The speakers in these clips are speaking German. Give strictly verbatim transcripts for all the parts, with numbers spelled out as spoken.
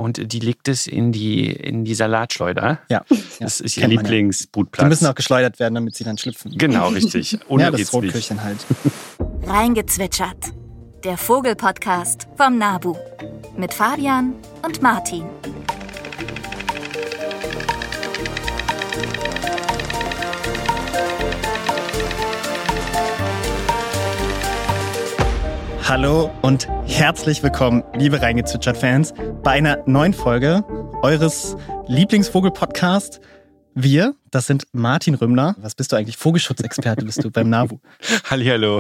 und die legt es in die, in die Salatschleuder. Ja. Das ist ihr Lieblingsbrutplatz. Die müssen auch geschleudert werden, damit sie dann schlüpfen. Genau, richtig. Ohne ja, das Rotkehlchen halt. Reingezwitschert. Der Vogelpodcast vom NABU. Mit Fabian und Martin. Hallo und herzlich willkommen, liebe Reingezwitschert-Fans, bei einer neuen Folge eures Lieblingsvogel-Podcasts. Wir, das sind Martin Rümmler. Was bist du eigentlich? Vogelschutzexperte bist du beim NABU. Hallihallo.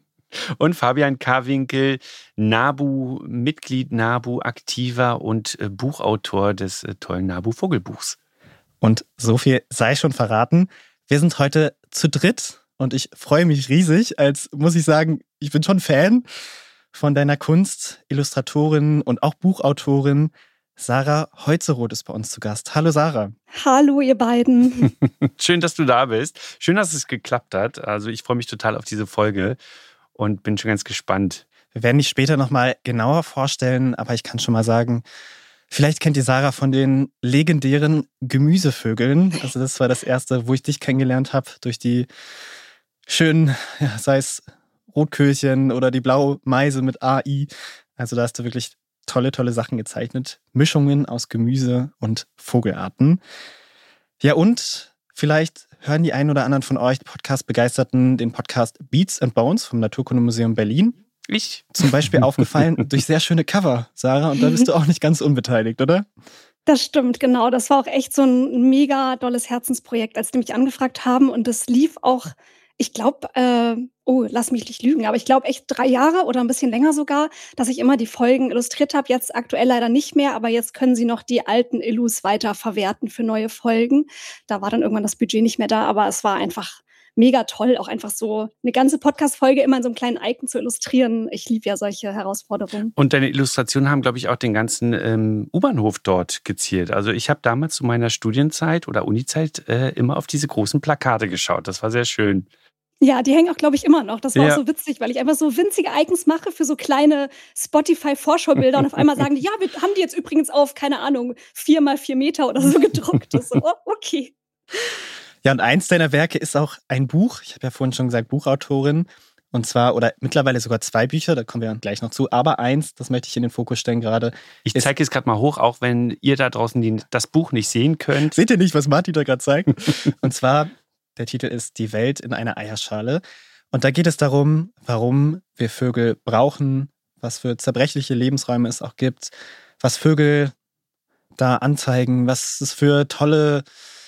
Und Fabian Karwinkel, NABU-Mitglied, NABU-Aktiver und äh, Buchautor des äh, tollen NABU-Vogelbuchs. Und so viel sei schon verraten. Wir sind heute zu dritt und ich freue mich riesig, als muss ich sagen, ich bin schon Fan von deiner Kunst, Illustratorin und auch Buchautorin. Sarah Heutzeroth ist bei uns zu Gast. Hallo Sarah. Hallo ihr beiden. Schön, dass du da bist. Schön, dass es geklappt hat. Also ich freue mich total auf diese Folge und bin schon ganz gespannt. Wir werden dich später nochmal genauer vorstellen, aber ich kann schon mal sagen, vielleicht kennt ihr Sarah von den legendären Gemüsevögeln. Also das war das erste, wo ich dich kennengelernt habe, durch die schönen, ja, sei es Rotkehlchen oder die Blaumeise mit A I. Also da hast du wirklich tolle, tolle Sachen gezeichnet. Mischungen aus Gemüse und Vogelarten. Ja, und vielleicht hören die einen oder anderen von euch, Podcast-Begeisterten, den Podcast Beats and Bones vom Naturkundemuseum Berlin. Ich? Zum Beispiel aufgefallen durch sehr schöne Cover, Sarah. Und da bist du auch nicht ganz unbeteiligt, oder? Das stimmt, genau. Das war auch echt so ein mega dolles Herzensprojekt, als die mich angefragt haben. Und das lief auch, ich glaube, äh, oh, lass mich nicht lügen, aber ich glaube echt drei Jahre oder ein bisschen länger sogar, dass ich immer die Folgen illustriert habe. Jetzt aktuell leider nicht mehr, aber jetzt können sie noch die alten Illus weiter verwerten für neue Folgen. Da war dann irgendwann das Budget nicht mehr da, aber es war einfach mega toll, auch einfach so eine ganze Podcast-Folge immer in so einem kleinen Icon zu illustrieren. Ich liebe ja solche Herausforderungen. Und deine Illustrationen haben, glaube ich, auch den ganzen ähm, U-Bahnhof dort geziert. Also ich habe damals zu meiner Studienzeit oder Unizeit äh, immer auf diese großen Plakate geschaut. Das war sehr schön. Ja, die hängen auch, glaube ich, immer noch. Das war ja. auch so witzig, weil ich einfach so winzige Icons mache für so kleine Spotify-Vorschaubilder und auf einmal sagen die, ja, wir haben die jetzt übrigens auf, keine Ahnung, vier mal vier Meter oder so gedruckt. Das so, oh, okay. Ja, und eins deiner Werke ist auch ein Buch. Ich habe ja vorhin schon gesagt, Buchautorin. Und zwar, oder mittlerweile sogar zwei Bücher, da kommen wir gleich noch zu. Aber eins, das möchte ich in den Fokus stellen gerade. Ich zeige es gerade mal hoch, auch wenn ihr da draußen die, das Buch nicht sehen könnt. Seht ihr nicht, was Martin da gerade zeigt? Und zwar, der Titel ist Die Welt in einer Eierschale. Und da geht es darum, warum wir Vögel brauchen, was für zerbrechliche Lebensräume es auch gibt, was Vögel da anzeigen, was es für tolle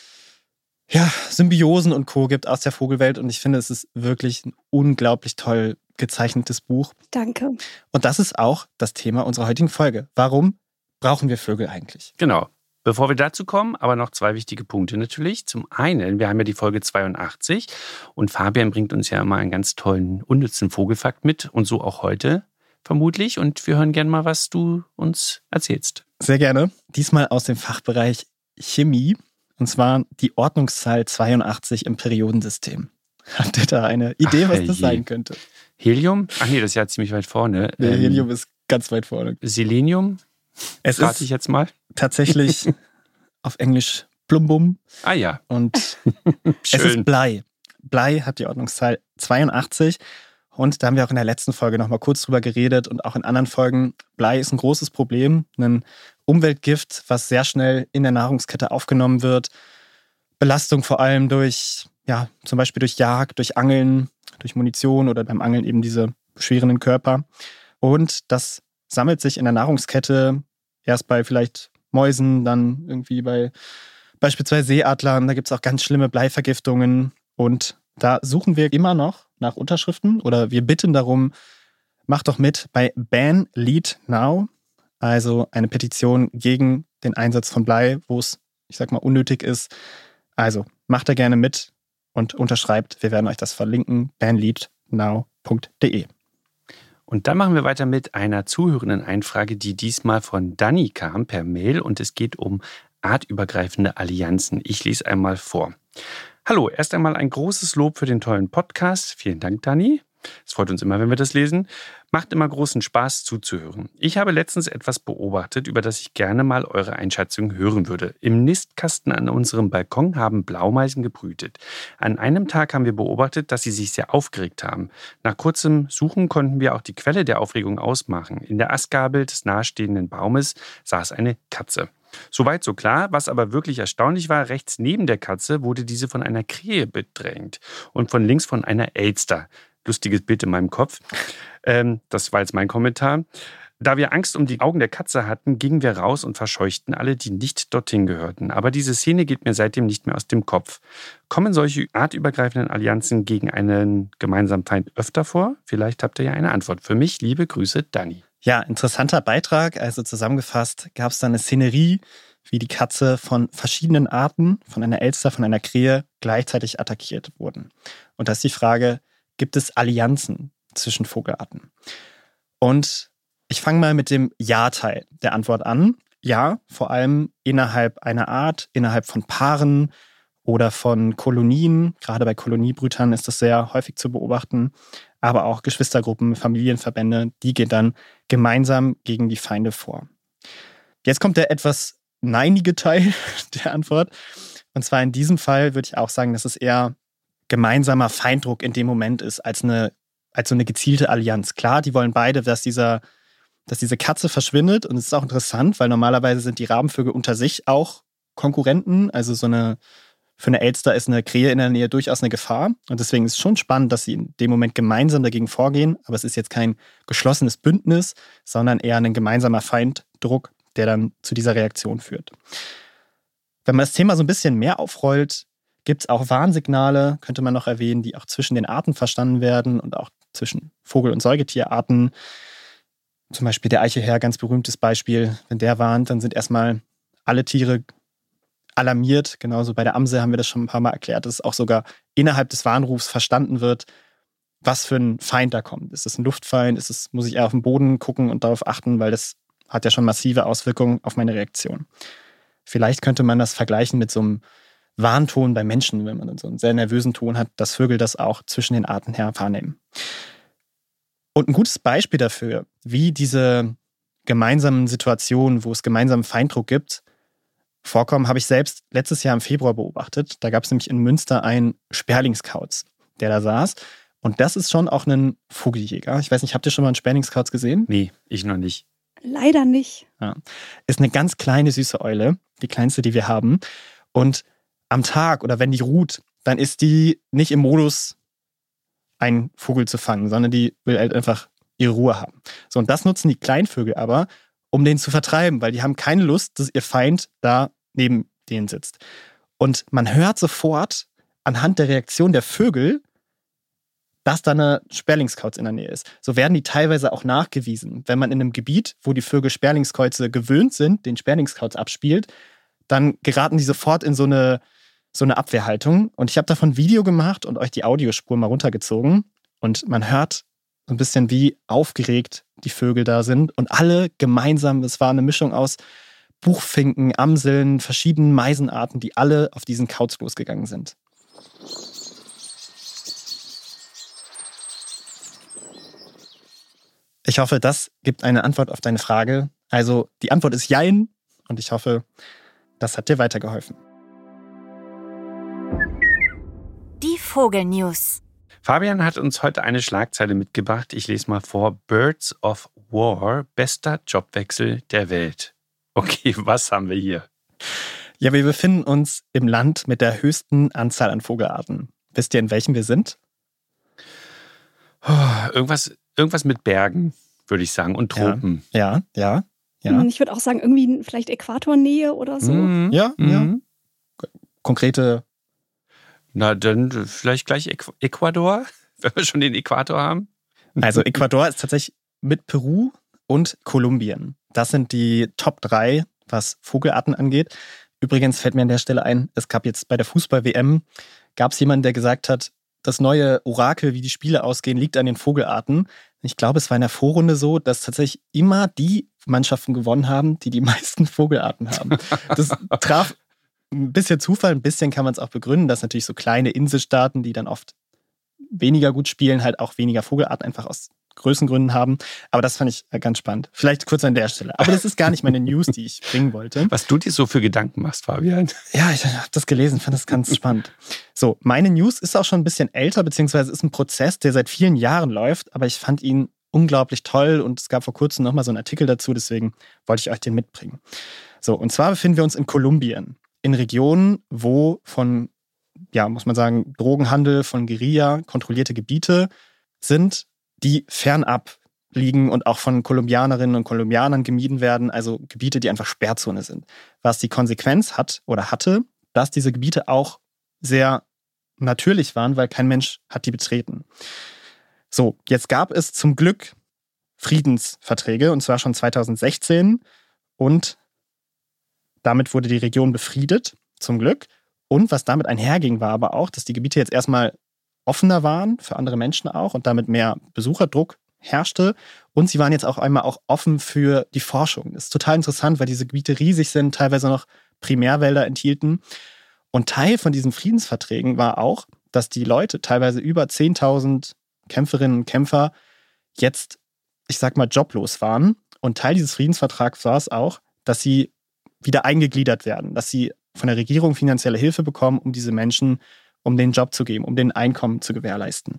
ja, Symbiosen und Co. gibt aus der Vogelwelt. Und ich finde, es ist wirklich ein unglaublich toll gezeichnetes Buch. Danke. Und das ist auch das Thema unserer heutigen Folge. Warum brauchen wir Vögel eigentlich? Genau. Bevor wir dazu kommen, aber noch zwei wichtige Punkte natürlich. Zum einen, wir haben ja die Folge zweiundachtzig und Fabian bringt uns ja immer einen ganz tollen, unnützen Vogelfakt mit und so auch heute vermutlich. Und wir hören gerne mal, was du uns erzählst. Sehr gerne. Diesmal aus dem Fachbereich Chemie. Und zwar die Ordnungszahl zweiundachtzig im Periodensystem. Habt ihr da eine Idee, Ach, was das je. sein könnte? Helium? Ach nee, das ist ja ziemlich weit vorne. Nee, ähm, Helium ist ganz weit vorne. Selenium? Es Rate ist ich jetzt mal. tatsächlich auf Englisch Plumbum. Ah ja. Und es ist Schön. Blei. Blei hat die Ordnungszahl zweiundachtzig. Und da haben wir auch in der letzten Folge noch mal kurz drüber geredet und auch in anderen Folgen. Blei ist ein großes Problem, ein Umweltgift, was sehr schnell in der Nahrungskette aufgenommen wird. Belastung vor allem durch, ja, zum Beispiel durch Jagd, durch Angeln, durch Munition oder beim Angeln eben diese beschwerenden Körper. Und das sammelt sich in der Nahrungskette erst bei vielleicht Mäusen, dann irgendwie bei beispielsweise Seeadlern. Da gibt es auch ganz schlimme Bleivergiftungen. Und da suchen wir immer noch nach Unterschriften oder wir bitten darum, macht doch mit bei Ban Lead Now, also eine Petition gegen den Einsatz von Blei, wo es, ich sag mal, unnötig ist. Also macht da gerne mit und unterschreibt. Wir werden euch das verlinken, ban lead now punkt de. Und dann machen wir weiter mit einer zuhörenden Einfrage, die diesmal von Dani kam per Mail und es geht um artübergreifende Allianzen. Ich lese einmal vor. Hallo, erst einmal ein großes Lob für den tollen Podcast. Vielen Dank, Dani. Es freut uns immer, wenn wir das lesen. Macht immer großen Spaß zuzuhören. Ich habe letztens etwas beobachtet, über das ich gerne mal eure Einschätzung hören würde. Im Nistkasten an unserem Balkon haben Blaumeisen gebrütet. An einem Tag haben wir beobachtet, dass sie sich sehr aufgeregt haben. Nach kurzem Suchen konnten wir auch die Quelle der Aufregung ausmachen. In der Astgabel des nahestehenden Baumes saß eine Katze. Soweit so klar, was aber wirklich erstaunlich war, rechts neben der Katze wurde diese von einer Krähe bedrängt und von links von einer Elster. Lustiges Bild in meinem Kopf. Ähm, das war jetzt mein Kommentar. Da wir Angst um die Augen der Katze hatten, gingen wir raus und verscheuchten alle, die nicht dorthin gehörten. Aber diese Szene geht mir seitdem nicht mehr aus dem Kopf. Kommen solche artübergreifenden Allianzen gegen einen gemeinsamen Feind öfter vor? Vielleicht habt ihr ja eine Antwort für mich. Liebe Grüße, Dani. Ja, interessanter Beitrag. Also zusammengefasst gab es da eine Szenerie, wie die Katze von verschiedenen Arten, von einer Elster, von einer Krähe, gleichzeitig attackiert wurden. Und da ist die Frage, gibt es Allianzen zwischen Vogelarten? Und ich fange mal mit dem Ja-Teil der Antwort an. Ja, vor allem innerhalb einer Art, innerhalb von Paaren oder von Kolonien. Gerade bei Koloniebrütern ist das sehr häufig zu beobachten. Aber auch Geschwistergruppen, Familienverbände, die gehen dann gemeinsam gegen die Feinde vor. Jetzt kommt der etwas neinige Teil der Antwort. Und zwar in diesem Fall würde ich auch sagen, dass es eher gemeinsamer Feinddruck in dem Moment ist, als eine, als so eine gezielte Allianz. Klar, die wollen beide, dass, dieser, dass diese Katze verschwindet. Und es ist auch interessant, weil normalerweise sind die Rabenvögel unter sich auch Konkurrenten. Also so eine Für eine Elster ist eine Krähe in der Nähe durchaus eine Gefahr. Und deswegen ist es schon spannend, dass sie in dem Moment gemeinsam dagegen vorgehen. Aber es ist jetzt kein geschlossenes Bündnis, sondern eher ein gemeinsamer Feinddruck, der dann zu dieser Reaktion führt. Wenn man das Thema so ein bisschen mehr aufrollt, gibt es auch Warnsignale, könnte man noch erwähnen, die auch zwischen den Arten verstanden werden und auch zwischen Vogel- und Säugetierarten. Zum Beispiel der Eicheherr, ganz berühmtes Beispiel. Wenn der warnt, dann sind erstmal alle Tiere alarmiert. Genauso bei der Amsel haben wir das schon ein paar Mal erklärt, dass es auch sogar innerhalb des Warnrufs verstanden wird, was für ein Feind da kommt. Ist es ein Luftfeind? Ist es, muss ich eher auf den Boden gucken und darauf achten, weil das hat ja schon massive Auswirkungen auf meine Reaktion. Vielleicht könnte man das vergleichen mit so einem Warnton bei Menschen, wenn man so einen sehr nervösen Ton hat, dass Vögel das auch zwischen den Arten her wahrnehmen. Und ein gutes Beispiel dafür, wie diese gemeinsamen Situationen, wo es gemeinsamen Feinddruck gibt, vorkommen, habe ich selbst letztes Jahr im Februar beobachtet. Da gab es nämlich in Münster einen Sperlingskauz, der da saß. Und das ist schon auch ein Vogeljäger. Ich weiß nicht, habt ihr schon mal einen Sperlingskauz gesehen? Nee, ich noch nicht. Leider nicht. Ja. Ist eine ganz kleine, süße Eule, die kleinste, die wir haben. Und am Tag oder wenn die ruht, dann ist die nicht im Modus, einen Vogel zu fangen, sondern die will halt einfach ihre Ruhe haben. So, und das nutzen die Kleinvögel aber, um den zu vertreiben, weil die haben keine Lust, dass ihr Feind da neben denen sitzt. Und man hört sofort anhand der Reaktion der Vögel, dass da eine Sperlingskauz in der Nähe ist. So werden die teilweise auch nachgewiesen. Wenn man in einem Gebiet, wo die Vögel Sperlingskäuze gewöhnt sind, den Sperlingskauz abspielt, dann geraten die sofort in so eine, so eine Abwehrhaltung. Und ich habe davon ein Video gemacht und euch die Audiospur mal runtergezogen. Und man hört so ein bisschen, wie aufgeregt die Vögel da sind. Und alle gemeinsam, es war eine Mischung aus Buchfinken, Amseln, verschiedenen Meisenarten, die alle auf diesen Kauz losgegangen sind. Ich hoffe, das gibt eine Antwort auf deine Frage. Also die Antwort ist Jein und ich hoffe, das hat dir weitergeholfen. Die Vogelnews. Fabian hat uns heute eine Schlagzeile mitgebracht. Ich lese mal vor. Birds of War, bester Jobwechsel der Welt. Okay, was haben wir hier? Ja, wir befinden uns im Land mit der höchsten Anzahl an Vogelarten. Wisst ihr, in welchem wir sind? Oh, irgendwas, irgendwas mit Bergen, würde ich sagen, und Tropen. Ja, ja, ja. ja. Ich würde auch sagen, irgendwie vielleicht Äquatornähe oder so. Mhm. Ja, mhm. ja. Konkrete. Na, dann vielleicht gleich Äqu- Ecuador, wenn wir schon den Äquator haben. Also Ecuador ist tatsächlich mit Peru und Kolumbien. Das sind die Top drei, was Vogelarten angeht. Übrigens fällt mir an der Stelle ein, es gab jetzt bei der Fußball-W M, gab es jemanden, der gesagt hat, das neue Orakel, wie die Spiele ausgehen, liegt an den Vogelarten. Ich glaube, es war in der Vorrunde so, dass tatsächlich immer die Mannschaften gewonnen haben, die die meisten Vogelarten haben. Das traf ein bisschen Zufall, ein bisschen kann man es auch begründen, dass natürlich so kleine Inselstaaten, die dann oft weniger gut spielen, halt auch weniger Vogelarten einfach aus Größengründen haben. Aber das fand ich ganz spannend. Vielleicht kurz an der Stelle. Aber das ist gar nicht meine News, die ich bringen wollte. Was du dir so für Gedanken machst, Fabian. Ja, ich habe das gelesen, fand das ganz spannend. So, meine News ist auch schon ein bisschen älter, beziehungsweise ist ein Prozess, der seit vielen Jahren läuft, aber ich fand ihn unglaublich toll und es gab vor kurzem nochmal so einen Artikel dazu, deswegen wollte ich euch den mitbringen. So, und zwar befinden wir uns in Kolumbien, in Regionen, wo von, ja, muss man sagen, Drogenhandel, von Guerilla kontrollierte Gebiete sind, die fernab liegen und auch von Kolumbianerinnen und Kolumbianern gemieden werden, also Gebiete, die einfach Sperrzone sind. Was die Konsequenz hat oder hatte, dass diese Gebiete auch sehr natürlich waren, weil kein Mensch hat die betreten. So, jetzt gab es zum Glück Friedensverträge, und zwar schon zweitausendsechzehn, und damit wurde die Region befriedet, zum Glück. Und was damit einherging, war aber auch, dass die Gebiete jetzt erstmal offener waren für andere Menschen auch und damit mehr Besucherdruck herrschte. Und sie waren jetzt auch einmal auch offen für die Forschung. Das ist total interessant, weil diese Gebiete riesig sind, teilweise noch Primärwälder enthielten. Und Teil von diesen Friedensverträgen war auch, dass die Leute, teilweise über zehntausend Kämpferinnen und Kämpfer, jetzt, ich sag mal, joblos waren. Und Teil dieses Friedensvertrags war es auch, dass sie wieder eingegliedert werden, dass sie von der Regierung finanzielle Hilfe bekommen, um diese Menschen, um den Job zu geben, um den Einkommen zu gewährleisten.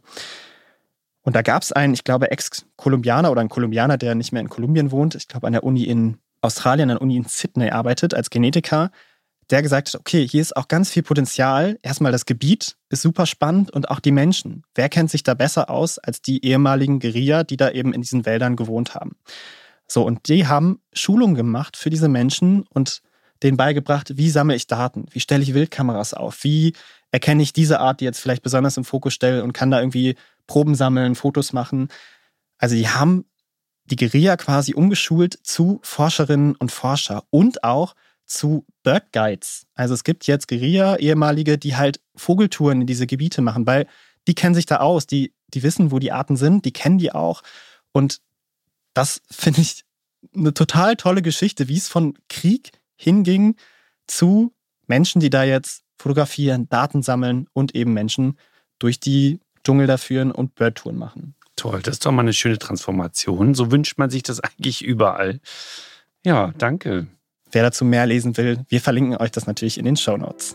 Und da gab es einen, ich glaube, Ex-Kolumbianer oder einen Kolumbianer, der nicht mehr in Kolumbien wohnt, ich glaube an der Uni in Australien, an der Uni in Sydney arbeitet, als Genetiker, der gesagt hat, okay, hier ist auch ganz viel Potenzial. Erstmal das Gebiet ist super spannend und auch die Menschen. Wer kennt sich da besser aus als die ehemaligen Guerilla, die da eben in diesen Wäldern gewohnt haben? So, und die haben Schulungen gemacht für diese Menschen und denen beigebracht, wie sammle ich Daten, wie stelle ich Wildkameras auf, wie erkenne ich diese Art, die jetzt vielleicht besonders im Fokus stellt und kann da irgendwie Proben sammeln, Fotos machen. Also die haben die Guerilla quasi umgeschult zu Forscherinnen und Forscher und auch zu Bird Guides. Also es gibt jetzt Guerilla, ehemalige, die halt Vogeltouren in diese Gebiete machen, weil die kennen sich da aus, die, die wissen, wo die Arten sind, die kennen die auch. Und das finde ich eine total tolle Geschichte, wie es von Krieg hinging zu Menschen, die da jetzt fotografieren, Daten sammeln und eben Menschen durch die Dschungel da führen und Birdtouren machen. Toll, das ist doch mal eine schöne Transformation. So wünscht man sich das eigentlich überall. Ja, danke. Wer dazu mehr lesen will, wir verlinken euch das natürlich in den Shownotes.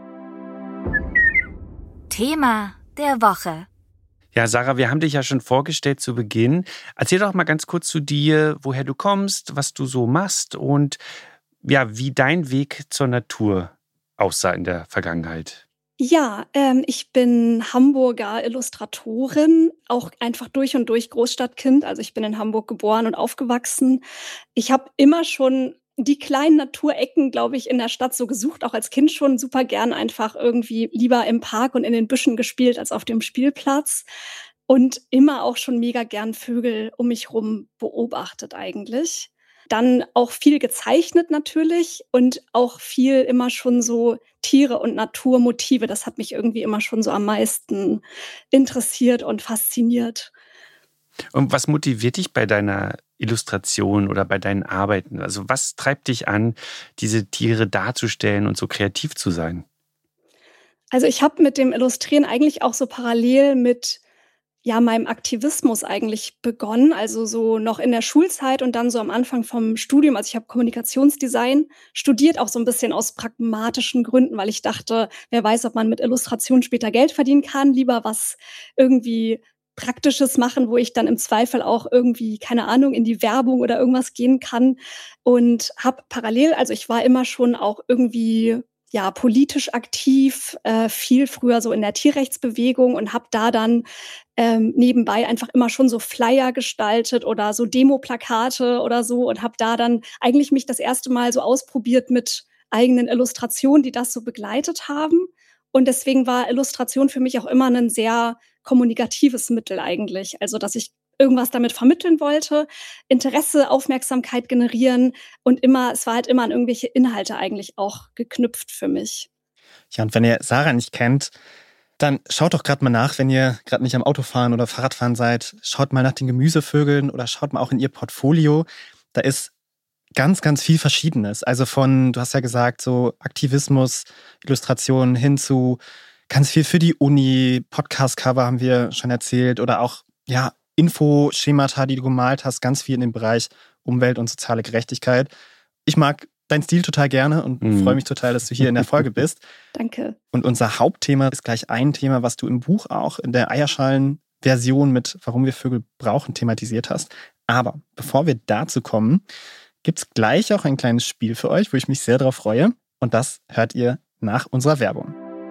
Thema der Woche. Ja, Sarah, wir haben dich ja schon vorgestellt zu Beginn. Erzähl doch mal ganz kurz zu dir, woher du kommst, was du so machst und ja, wie dein Weg zur Natur aussah in der Vergangenheit. Ja, ähm, ich bin Hamburger Illustratorin, auch einfach durch und durch Großstadtkind. Also ich bin in Hamburg geboren und aufgewachsen. Ich habe immer schon die kleinen Naturecken, glaube ich, in der Stadt so gesucht, auch als Kind schon super gern einfach irgendwie lieber im Park und in den Büschen gespielt als auf dem Spielplatz. Und immer auch schon mega gern Vögel um mich rum beobachtet eigentlich. Dann auch viel gezeichnet natürlich und auch viel immer schon so Tiere und Naturmotive. Das hat mich irgendwie immer schon so am meisten interessiert und fasziniert. Und was motiviert dich bei deiner Illustration oder bei deinen Arbeiten? Also was treibt dich an, diese Tiere darzustellen und so kreativ zu sein? Also ich habe mit dem Illustrieren eigentlich auch so parallel mit ja, meinem Aktivismus eigentlich begonnen, also so noch in der Schulzeit und dann so am Anfang vom Studium. Also ich habe Kommunikationsdesign studiert, auch so ein bisschen aus pragmatischen Gründen, weil ich dachte, wer weiß, ob man mit Illustration später Geld verdienen kann, lieber was irgendwie Praktisches machen, wo ich dann im Zweifel auch irgendwie, keine Ahnung, in die Werbung oder irgendwas gehen kann. Und habe parallel, also ich war immer schon auch irgendwie ja politisch aktiv, äh, viel früher so in der Tierrechtsbewegung und habe da dann ähm, nebenbei einfach immer schon so Flyer gestaltet oder so Demo-Plakate oder so und habe da dann eigentlich mich das erste Mal so ausprobiert mit eigenen Illustrationen, die das so begleitet haben. Und deswegen war Illustration für mich auch immer ein sehr kommunikatives Mittel eigentlich. Also, dass ich irgendwas damit vermitteln wollte, Interesse, Aufmerksamkeit generieren und immer, es war halt immer an irgendwelche Inhalte eigentlich auch geknüpft für mich. Ja, und wenn ihr Sarah nicht kennt, dann schaut doch gerade mal nach, wenn ihr gerade nicht am Autofahren oder Fahrradfahren seid. Schaut mal nach den Gemüsevögeln oder schaut mal auch in ihr Portfolio. Da ist ganz, ganz viel Verschiedenes. Also von, du hast ja gesagt, so Aktivismus, Illustrationen hin zu ganz viel für die Uni, Podcast-Cover haben wir schon erzählt oder auch ja, Infoschemata, die du gemalt hast, ganz viel in dem Bereich Umwelt und soziale Gerechtigkeit. Ich mag deinen Stil total gerne und mhm. freue mich total, dass du hier in der Folge bist. Danke. Und unser Hauptthema ist gleich ein Thema, was du im Buch auch in der Eierschalen-Version mit Warum wir Vögel brauchen thematisiert hast. Aber bevor wir dazu kommen, gibt es gleich auch ein kleines Spiel für euch, wo ich mich sehr darauf freue. Und das hört ihr nach unserer Werbung.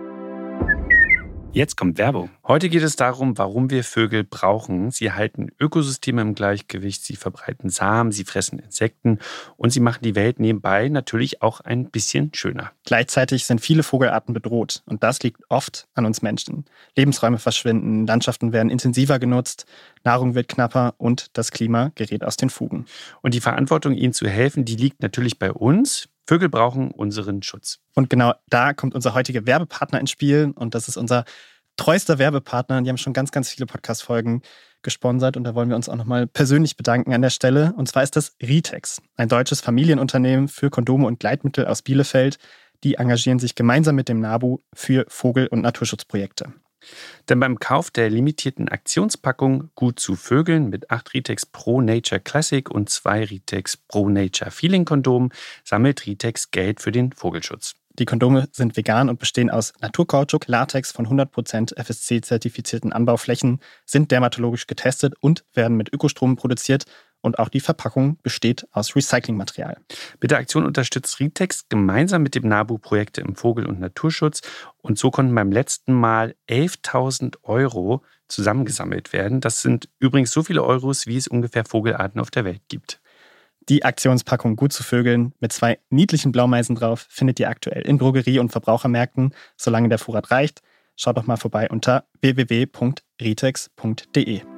Jetzt kommt Werbung. Heute geht es darum, warum wir Vögel brauchen. Sie halten Ökosysteme im Gleichgewicht, sie verbreiten Samen, sie fressen Insekten und sie machen die Welt nebenbei natürlich auch ein bisschen schöner. Gleichzeitig sind viele Vogelarten bedroht und das liegt oft an uns Menschen. Lebensräume verschwinden, Landschaften werden intensiver genutzt, Nahrung wird knapper und das Klima gerät aus den Fugen. Und die Verantwortung, ihnen zu helfen, die liegt natürlich bei uns. Vögel brauchen unseren Schutz. Und genau da kommt unser heutiger Werbepartner ins Spiel und das ist unser treuster Werbepartner. Die haben schon ganz, ganz viele Podcast-Folgen gesponsert und da wollen wir uns auch nochmal persönlich bedanken an der Stelle. Und zwar ist das Ritex, ein deutsches Familienunternehmen für Kondome und Gleitmittel aus Bielefeld. Die engagieren sich gemeinsam mit dem NABU für Vogel- und Naturschutzprojekte. Denn beim Kauf der limitierten Aktionspackung Gut zu Vögeln mit acht Ritex Pro Nature Classic und zwei Ritex Pro Nature Feeling Kondomen sammelt Ritex Geld für den Vogelschutz. Die Kondome sind vegan und bestehen aus Naturkautschuk, Latex von hundert Prozent F S C-zertifizierten Anbauflächen, sind dermatologisch getestet und werden mit Ökostrom produziert. Und auch die Verpackung besteht aus Recyclingmaterial. Mit der Aktion unterstützt Ritex gemeinsam mit dem NABU Projekte im Vogel- und Naturschutz. Und so konnten beim letzten Mal elftausend Euro zusammengesammelt werden. Das sind übrigens so viele Euros, wie es ungefähr Vogelarten auf der Welt gibt. Die Aktionspackung Gut zu Vögeln mit zwei niedlichen Blaumeisen drauf findet ihr aktuell in Drogerie- und Verbrauchermärkten, solange der Vorrat reicht. Schaut doch mal vorbei unter w w w punkt ritex punkt d e.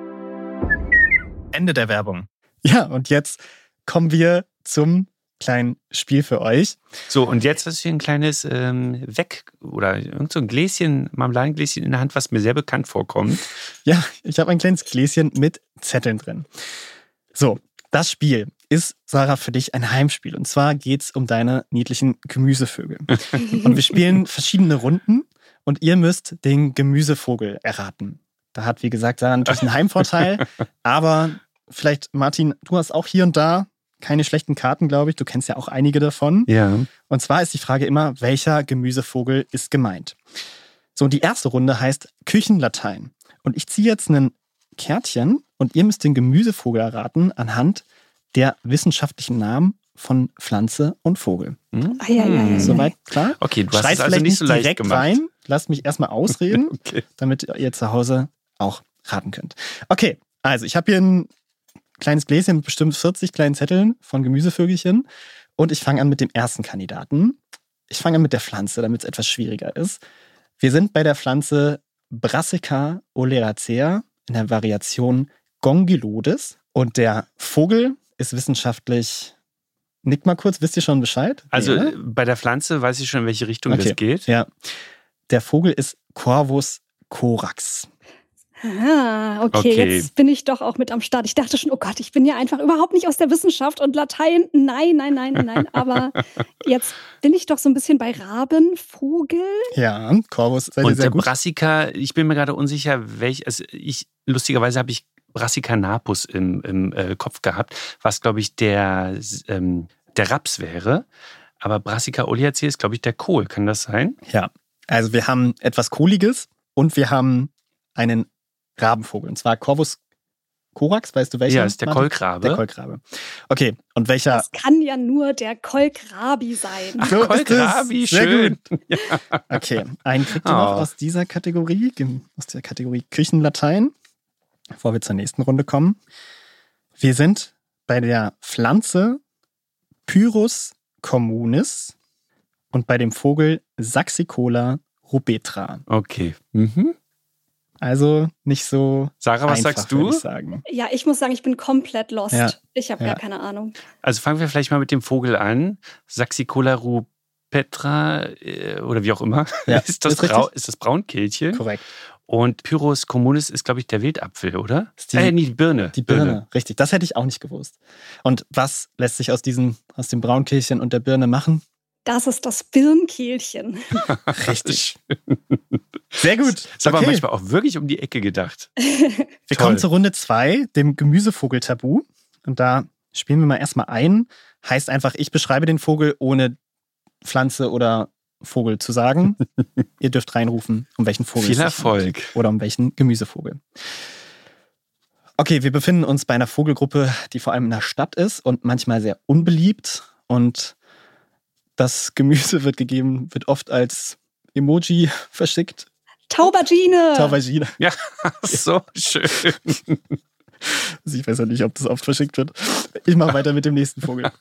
Ende der Werbung. Ja, und jetzt kommen wir zum kleinen Spiel für euch. So, und jetzt hast du hier ein kleines ähm, Weg- oder irgend so ein Gläschen, Marmeladengläschen in der Hand, was mir sehr bekannt vorkommt. Ja, ich habe ein kleines Gläschen mit Zetteln drin. So, das Spiel ist, Sarah, für dich ein Heimspiel. Und zwar geht es um deine niedlichen Gemüsevögel. Und wir spielen verschiedene Runden und ihr müsst den Gemüsevogel erraten. Da hat, wie gesagt, Sarah natürlich einen Heimvorteil. Aber vielleicht, Martin, du hast auch hier und da keine schlechten Karten, glaube ich. Du kennst ja auch einige davon. Ja. Und zwar ist die Frage immer, welcher Gemüsevogel ist gemeint? So, die erste Runde heißt Küchenlatein. Und ich ziehe jetzt ein Kärtchen und ihr müsst den Gemüsevogel erraten anhand der wissenschaftlichen Namen von Pflanze und Vogel. Hm? Ah, ja, ja, ja. Soweit klar? Okay, du hast Schreit es also nicht so leicht direkt gemacht. rein. Lasst mich erstmal ausreden, Okay. damit ihr zu Hause auch raten könnt. Okay, also ich habe hier ein kleines Gläschen mit bestimmt vierzig kleinen Zetteln von Gemüsevögelchen und ich fange an mit dem ersten Kandidaten. Ich fange an mit der Pflanze, damit es etwas schwieriger ist. Wir sind bei der Pflanze Brassica oleracea in der Variation Gongylodes und der Vogel ist wissenschaftlich, nick mal kurz, wisst ihr schon Bescheid? Also ja. bei der Pflanze weiß ich schon, in welche Richtung Okay. das geht. Ja. Der Vogel ist Corvus corax. Ah, okay, Okay. jetzt bin ich doch auch mit am Start. Ich dachte schon, oh Gott, ich bin ja einfach überhaupt nicht aus der Wissenschaft und Latein, nein, nein, nein, nein. Aber jetzt bin ich doch so ein bisschen bei Rabenvogel. Ja, Corvus, seid ihr Und sehr der gut. Brassica, ich bin mir gerade unsicher, welch, also ich, lustigerweise habe ich Brassica napus im, im äh, Kopf gehabt, was, glaube ich, der, ähm, der Raps wäre. Aber Brassica oleracea ist, glaube ich, der Kohl. Kann das sein? Ja, also wir haben etwas Kohliges und wir haben einen Rabenvogel. Und zwar Corvus corax, weißt du welcher? Ja, ist der Martin? Kolkrabe. Der Kolkrabe. Okay, und welcher? Das kann ja nur der Kolkrabi sein. Ach, So ist Kolkrabi, es. Sehr schön. Okay, einen kriegt ihr noch Oh. aus dieser Kategorie, aus der Kategorie Küchenlatein, bevor wir zur nächsten Runde kommen. Wir sind bei der Pflanze Pyrus communis und bei dem Vogel Saxicola rubetra. Okay. Mhm. Also nicht so Sarah, was einfach, sagst du? würde ich sagen. Ja, ich muss sagen, ich bin komplett lost. Ja, Ich habe ja. gar keine Ahnung. Also fangen wir vielleicht mal mit dem Vogel an. Saxicola rubetra äh, oder wie auch immer. Ja, ist, das ist richtig. Brau- ist das Braunkehlchen? Korrekt. Und Pyrus communis ist, glaube ich, der Wildapfel, oder? Ist die- äh, nee, die Birne. Die Birne, richtig. Das hätte ich auch nicht gewusst. Und was lässt sich aus diesem, aus dem Braunkehlchen und der Birne machen? Das ist das Birnkehlchen. Richtig. Sehr gut. Ist aber Okay. manchmal auch wirklich um die Ecke gedacht. Wir Toll. kommen zur Runde zwei, dem Gemüsevogel-Tabu. Und da spielen wir mal erstmal ein. Heißt einfach, ich beschreibe den Vogel, ohne Pflanze oder Vogel zu sagen. Ihr dürft reinrufen, um welchen Vogel Viel es sich Erfolg. handelt. Oder um welchen Gemüsevogel. Okay, wir befinden uns bei einer Vogelgruppe, die vor allem in der Stadt ist und manchmal sehr unbeliebt. Und das Gemüse wird gegeben, wird oft als Emoji verschickt. Taubergine. Taubergine. Ja, so schön. Also ich weiß ja nicht, ob das oft verschickt wird. Ich mache weiter mit dem nächsten Vogel.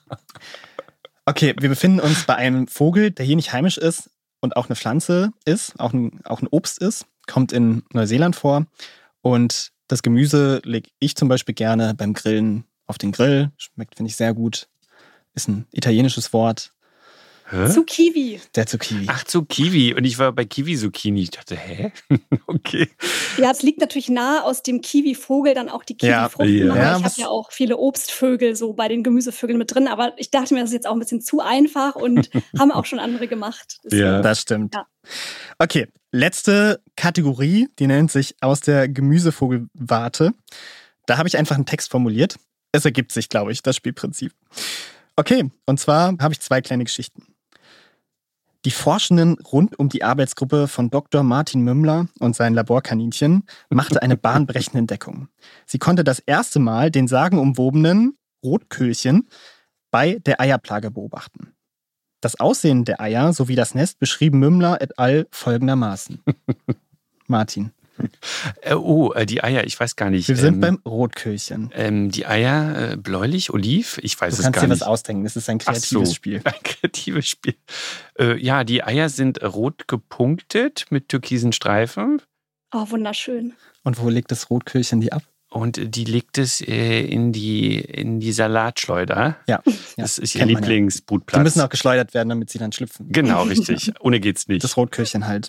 Okay, wir befinden uns bei einem Vogel, der hier nicht heimisch ist und auch eine Pflanze ist, auch ein, auch ein Obst ist, kommt in Neuseeland vor. Und das Gemüse lege ich zum Beispiel gerne beim Grillen auf den Grill. Schmeckt, finde ich, sehr gut. Ist ein italienisches Wort. Hä? Zucchini. Der Zucchini. Ach, zu Kiwi. Und ich war bei Kiwi-Zucchini. Ich dachte, hä? Okay. Ja, es liegt natürlich nahe, aus dem Kiwi-Vogel dann auch die Ja, Kiwi-Frucht ja. zu machen. Ja, Ich was- habe ja auch viele Obstvögel so bei den Gemüsevögeln mit drin, aber ich dachte mir, das ist jetzt auch ein bisschen zu einfach und haben auch schon andere gemacht. Deswegen- Ja. Das stimmt. Ja. Okay, letzte Kategorie, die nennt sich aus der Gemüsevogelwarte. Da habe ich einfach einen Text formuliert. Es ergibt sich, glaube ich, das Spielprinzip. Okay, und zwar habe ich zwei kleine Geschichten. Die Forschenden rund um die Arbeitsgruppe von Doktor Martin Mümmler und seinen Laborkaninchen machte eine bahnbrechende Entdeckung. Sie konnte das erste Mal den sagenumwobenen Rotköhlchen bei der Eierplage beobachten. Das Aussehen der Eier sowie das Nest beschrieben Mümmler et al. Folgendermaßen. Martin, Äh, oh, äh, die Eier, ich weiß gar nicht. wir sind ähm, beim Rotköhlchen. ähm, die Eier äh, bläulich, oliv? Ich weiß Du es kannst gar dir nicht. was ausdenken, das ist ein Ach kreatives so. Spiel. Ein kreatives Spiel. Äh, ja, die Eier sind rot gepunktet mit türkisen Streifen. Oh, wunderschön. Und wo legt das Rotköhlchen die ab? Und die legt es äh, in, die, in die Salatschleuder. Ja, Das ist ihr kennt man ja. Lieblingsbrutplatz. Die müssen auch geschleudert werden, damit sie dann schlüpfen. Genau, richtig. Ohne geht's nicht. Das Rotköhlchen halt.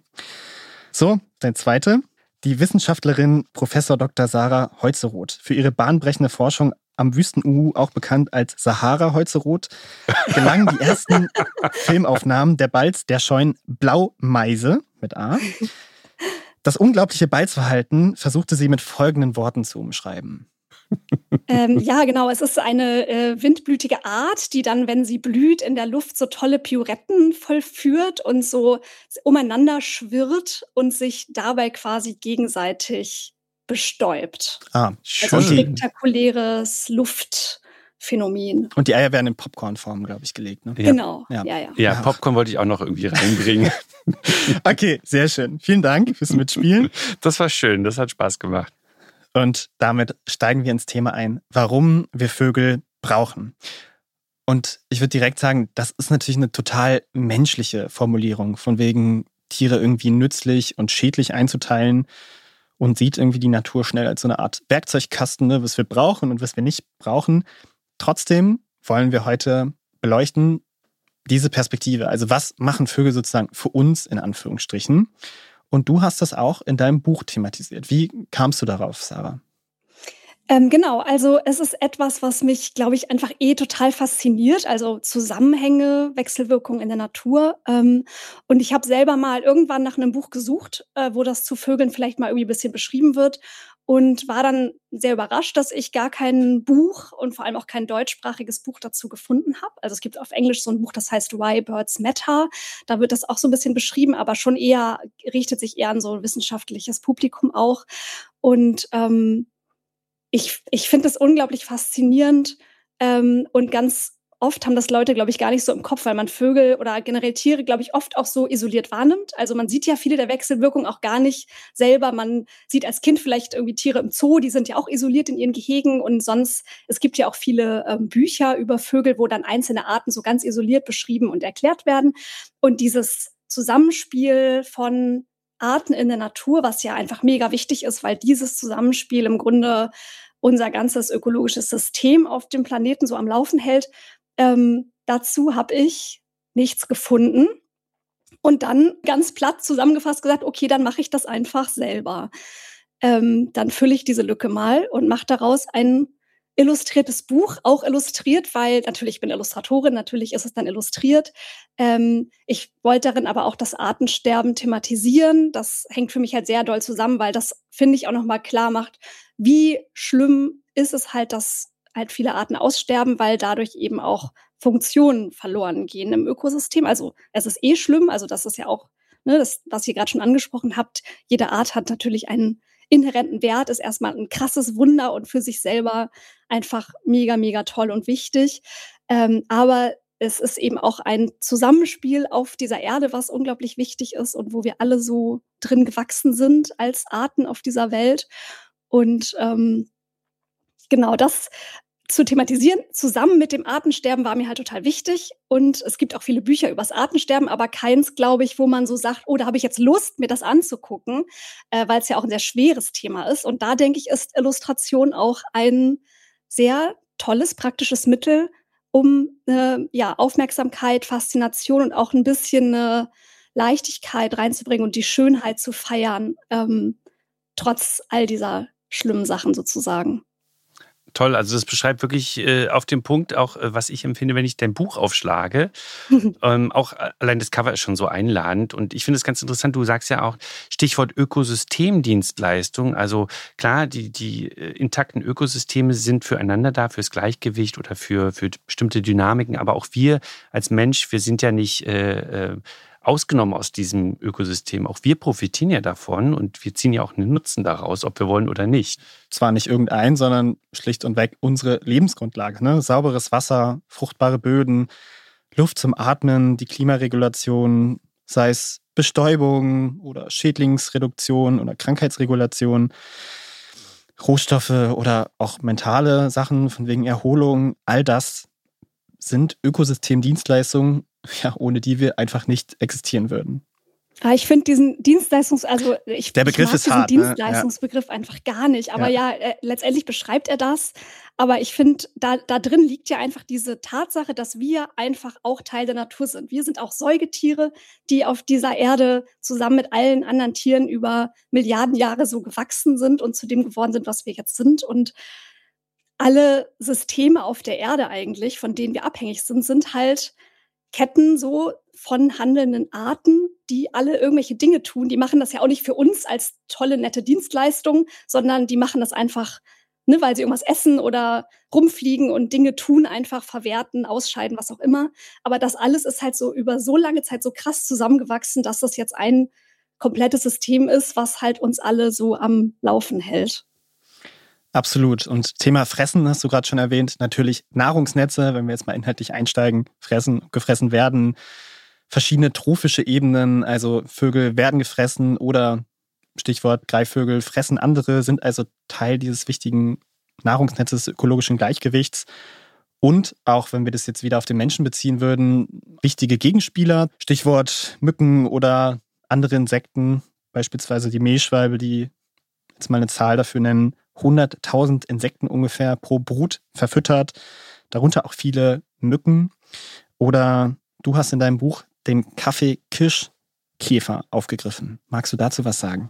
So, der zweite. Die Wissenschaftlerin Professor Doktor Sarah Holzeroth für ihre bahnbrechende Forschung am Wüsten-Uhu, auch bekannt als Sahara-Holzeroth, gelangen die ersten Filmaufnahmen der Balz der scheuen Blaumeise mit A. Das unglaubliche Balzverhalten versuchte sie mit folgenden Worten zu umschreiben. Ähm, ja, genau. Es ist eine äh, windblütige Art, die dann, wenn sie blüht, in der Luft so tolle Pirouetten vollführt und so umeinander schwirrt und sich dabei quasi gegenseitig bestäubt. Ah, Also ein und, die, spektakuläres Luftphänomen. und die Eier werden in Popcornform, glaube ich, gelegt. Ne? Ja. Genau. Ja. Ja, ja. Ja, Popcorn wollte ich auch noch irgendwie reinbringen. Okay, sehr schön. Vielen Dank fürs Mitspielen. Das war schön, das hat Spaß gemacht. Und damit steigen wir ins Thema ein, warum wir Vögel brauchen. Und ich würde direkt sagen, das ist natürlich eine total menschliche Formulierung, von wegen Tiere irgendwie nützlich und schädlich einzuteilen und sieht irgendwie die Natur schnell als so eine Art Werkzeugkasten, ne, was wir brauchen und was wir nicht brauchen. Trotzdem wollen wir heute beleuchten diese Perspektive. Also was machen Vögel sozusagen für uns in Anführungsstrichen? Und du hast das auch in deinem Buch thematisiert. Wie kamst du darauf, Sarah? Ähm, genau, also es ist etwas, was mich, glaube ich, einfach eh total fasziniert. Also Zusammenhänge, Wechselwirkungen in der Natur. Ähm, und ich habe selber mal irgendwann nach einem Buch gesucht, äh, wo das zu Vögeln vielleicht mal irgendwie ein bisschen beschrieben wird. Und war dann sehr überrascht, dass ich gar kein Buch und vor allem auch kein deutschsprachiges Buch dazu gefunden habe. Also es gibt auf Englisch so ein Buch, das heißt Why Birds Matter. Da wird das auch so ein bisschen beschrieben, aber schon eher, richtet sich eher an so ein wissenschaftliches Publikum auch. Und ähm, ich, ich finde das unglaublich faszinierend ähm, und ganz oft haben das Leute, glaube ich, gar nicht so im Kopf, weil man Vögel oder generell Tiere, glaube ich, oft auch so isoliert wahrnimmt. Also man sieht ja viele der Wechselwirkungen auch gar nicht selber. Man sieht als Kind vielleicht irgendwie Tiere im Zoo, die sind ja auch isoliert in ihren Gehegen und sonst, es gibt ja auch viele ähm, Bücher über Vögel, wo dann einzelne Arten so ganz isoliert beschrieben und erklärt werden. Und dieses Zusammenspiel von Arten in der Natur, was ja einfach mega wichtig ist, weil dieses Zusammenspiel im Grunde unser ganzes ökologisches System auf dem Planeten so am Laufen hält. Ähm, dazu habe ich nichts gefunden und dann ganz platt zusammengefasst gesagt, okay, dann mache ich das einfach selber. Ähm, dann fülle ich diese Lücke mal und mache daraus ein illustriertes Buch, auch illustriert, weil natürlich ich bin Illustratorin, natürlich ist es dann illustriert. Ähm, ich wollte darin aber auch das Artensterben thematisieren. Das hängt für mich halt sehr doll zusammen, weil das, finde ich, auch noch mal klar macht, wie schlimm ist es halt, dass halt viele Arten aussterben, weil dadurch eben auch Funktionen verloren gehen im Ökosystem. Also es ist eh schlimm, also das ist ja auch, ne, das, was ihr gerade schon angesprochen habt, jede Art hat natürlich einen inhärenten Wert, ist erstmal ein krasses Wunder und für sich selber einfach mega, mega toll und wichtig. Ähm, aber es ist eben auch ein Zusammenspiel auf dieser Erde, was unglaublich wichtig ist und wo wir alle so drin gewachsen sind als Arten auf dieser Welt. Und ähm, genau das zu thematisieren, zusammen mit dem Artensterben, war mir halt total wichtig. Und es gibt auch viele Bücher übers Artensterben, aber keins, glaube ich, wo man so sagt, oh, da habe ich jetzt Lust, mir das anzugucken, äh, weil es ja auch ein sehr schweres Thema ist. Und da, denke ich, ist Illustration auch ein sehr tolles, praktisches Mittel, um äh, ja, Aufmerksamkeit, Faszination und auch ein bisschen eine Leichtigkeit reinzubringen und die Schönheit zu feiern, ähm, trotz all dieser schlimmen Sachen sozusagen. Toll, also das beschreibt wirklich äh, auf den Punkt auch, äh, was ich empfinde, wenn ich dein Buch aufschlage. ähm, auch allein das Cover ist schon so einladend. Und ich finde es ganz interessant, du sagst ja auch Stichwort Ökosystemdienstleistung. Also klar, die, die äh, intakten Ökosysteme sind füreinander da, fürs Gleichgewicht oder für, für bestimmte Dynamiken. Aber auch wir als Mensch, wir sind ja nicht äh, äh, ausgenommen aus diesem Ökosystem. Auch wir profitieren ja davon und wir ziehen ja auch einen Nutzen daraus, ob wir wollen oder nicht. Zwar nicht irgendein, sondern schlicht und weg unsere Lebensgrundlage. Ne? Sauberes Wasser, fruchtbare Böden, Luft zum Atmen, die Klimaregulation, sei es Bestäubung oder Schädlingsreduktion oder Krankheitsregulation, Rohstoffe oder auch mentale Sachen von wegen Erholung. All das sind Ökosystemdienstleistungen, ja, ohne die wir einfach nicht existieren würden. Ah, ich finde diesen Dienstleistungs-, also ich, Der Begriff ich mag ist diesen hart, ne? Dienstleistungsbegriff einfach gar nicht. Aber Ja. ja, äh, letztendlich beschreibt er das. Aber ich finde, da, da drin liegt ja einfach diese Tatsache, dass wir einfach auch Teil der Natur sind. Wir sind auch Säugetiere, die auf dieser Erde zusammen mit allen anderen Tieren über Milliarden Jahre so gewachsen sind und zu dem geworden sind, was wir jetzt sind. Und alle Systeme auf der Erde eigentlich, von denen wir abhängig sind, sind halt Ketten so von handelnden Arten, die alle irgendwelche Dinge tun. Die machen das ja auch nicht für uns als tolle, nette Dienstleistung, sondern die machen das einfach, ne, weil sie irgendwas essen oder rumfliegen und Dinge tun, einfach verwerten, ausscheiden, was auch immer. Aber das alles ist halt so über so lange Zeit so krass zusammengewachsen, dass das jetzt ein komplettes System ist, was halt uns alle so am Laufen hält. Absolut. Und Thema Fressen hast du gerade schon erwähnt. Natürlich Nahrungsnetze, wenn wir jetzt mal inhaltlich einsteigen, fressen, gefressen werden. Verschiedene trophische Ebenen, also Vögel werden gefressen oder Stichwort Greifvögel fressen andere, sind also Teil dieses wichtigen Nahrungsnetzes ökologischen Gleichgewichts. Und auch wenn wir das jetzt wieder auf den Menschen beziehen würden, wichtige Gegenspieler, Stichwort Mücken oder andere Insekten, beispielsweise die Mehlschwalbe, die jetzt mal eine Zahl dafür nennen, hunderttausend Insekten ungefähr pro Brut verfüttert, darunter auch viele Mücken. Oder du hast in deinem Buch den Kaffeekirschkäfer aufgegriffen. Magst du dazu was sagen?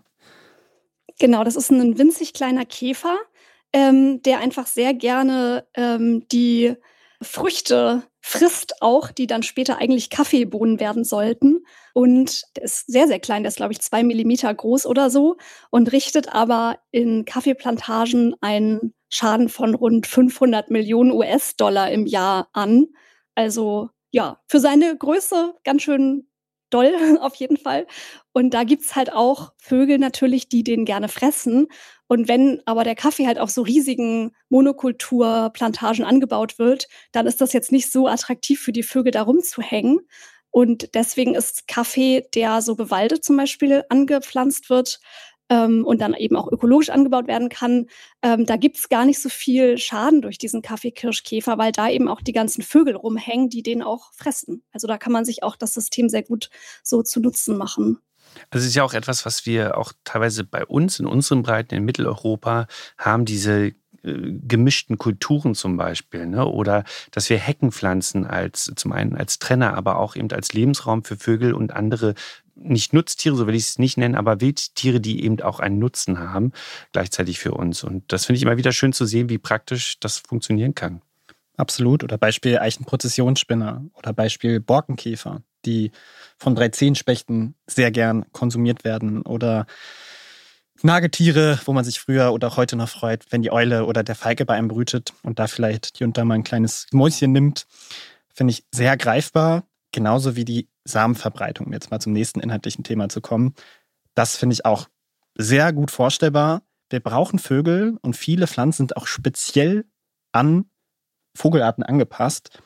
Genau, das ist ein winzig kleiner Käfer, ähm, der einfach sehr gerne ähm, die Früchte frisst auch, die dann später eigentlich Kaffeebohnen werden sollten. Und der ist sehr, sehr klein, der ist, glaube ich, zwei Millimeter groß oder so und richtet aber in Kaffeeplantagen einen Schaden von rund fünfhundert Millionen U S-Dollar im Jahr an. Also ja, für seine Größe ganz schön doll auf jeden Fall. Und da gibt's halt auch Vögel natürlich, die den gerne fressen. Und wenn aber der Kaffee halt auf so riesigen Monokulturplantagen angebaut wird, dann ist das jetzt nicht so attraktiv für die Vögel, da rumzuhängen. Und deswegen ist Kaffee, der so bewaldet zum Beispiel angepflanzt wird ähm, und dann eben auch ökologisch angebaut werden kann, ähm, da gibt's gar nicht so viel Schaden durch diesen Kaffeekirschkäfer, weil da eben auch die ganzen Vögel rumhängen, die den auch fressen. Also da kann man sich auch das System sehr gut so zu Nutzen machen. Also es ist ja auch etwas, was wir auch teilweise bei uns in unseren Breiten in Mitteleuropa haben, diese äh, gemischten Kulturen zum Beispiel, ne? Oder dass wir Hecken pflanzen als zum einen als Trenner, aber auch eben als Lebensraum für Vögel und andere, nicht Nutztiere, so will ich es nicht nennen, aber Wildtiere, die eben auch einen Nutzen haben, gleichzeitig für uns. Und das finde ich immer wieder schön zu sehen, wie praktisch das funktionieren kann. Absolut. Oder Beispiel Eichenprozessionsspinner oder Beispiel Borkenkäfer, die von Dreizehnspechten sehr gern konsumiert werden. Oder Nagetiere, wo man sich früher oder auch heute noch freut, wenn die Eule oder der Falke bei einem brütet und da vielleicht hier und da mal ein kleines Mäuschen nimmt. Finde ich sehr greifbar. Genauso wie die Samenverbreitung, um jetzt mal zum nächsten inhaltlichen Thema zu kommen. Das finde ich auch sehr gut vorstellbar. Wir brauchen Vögel und viele Pflanzen sind auch speziell an Vogelarten angepasst.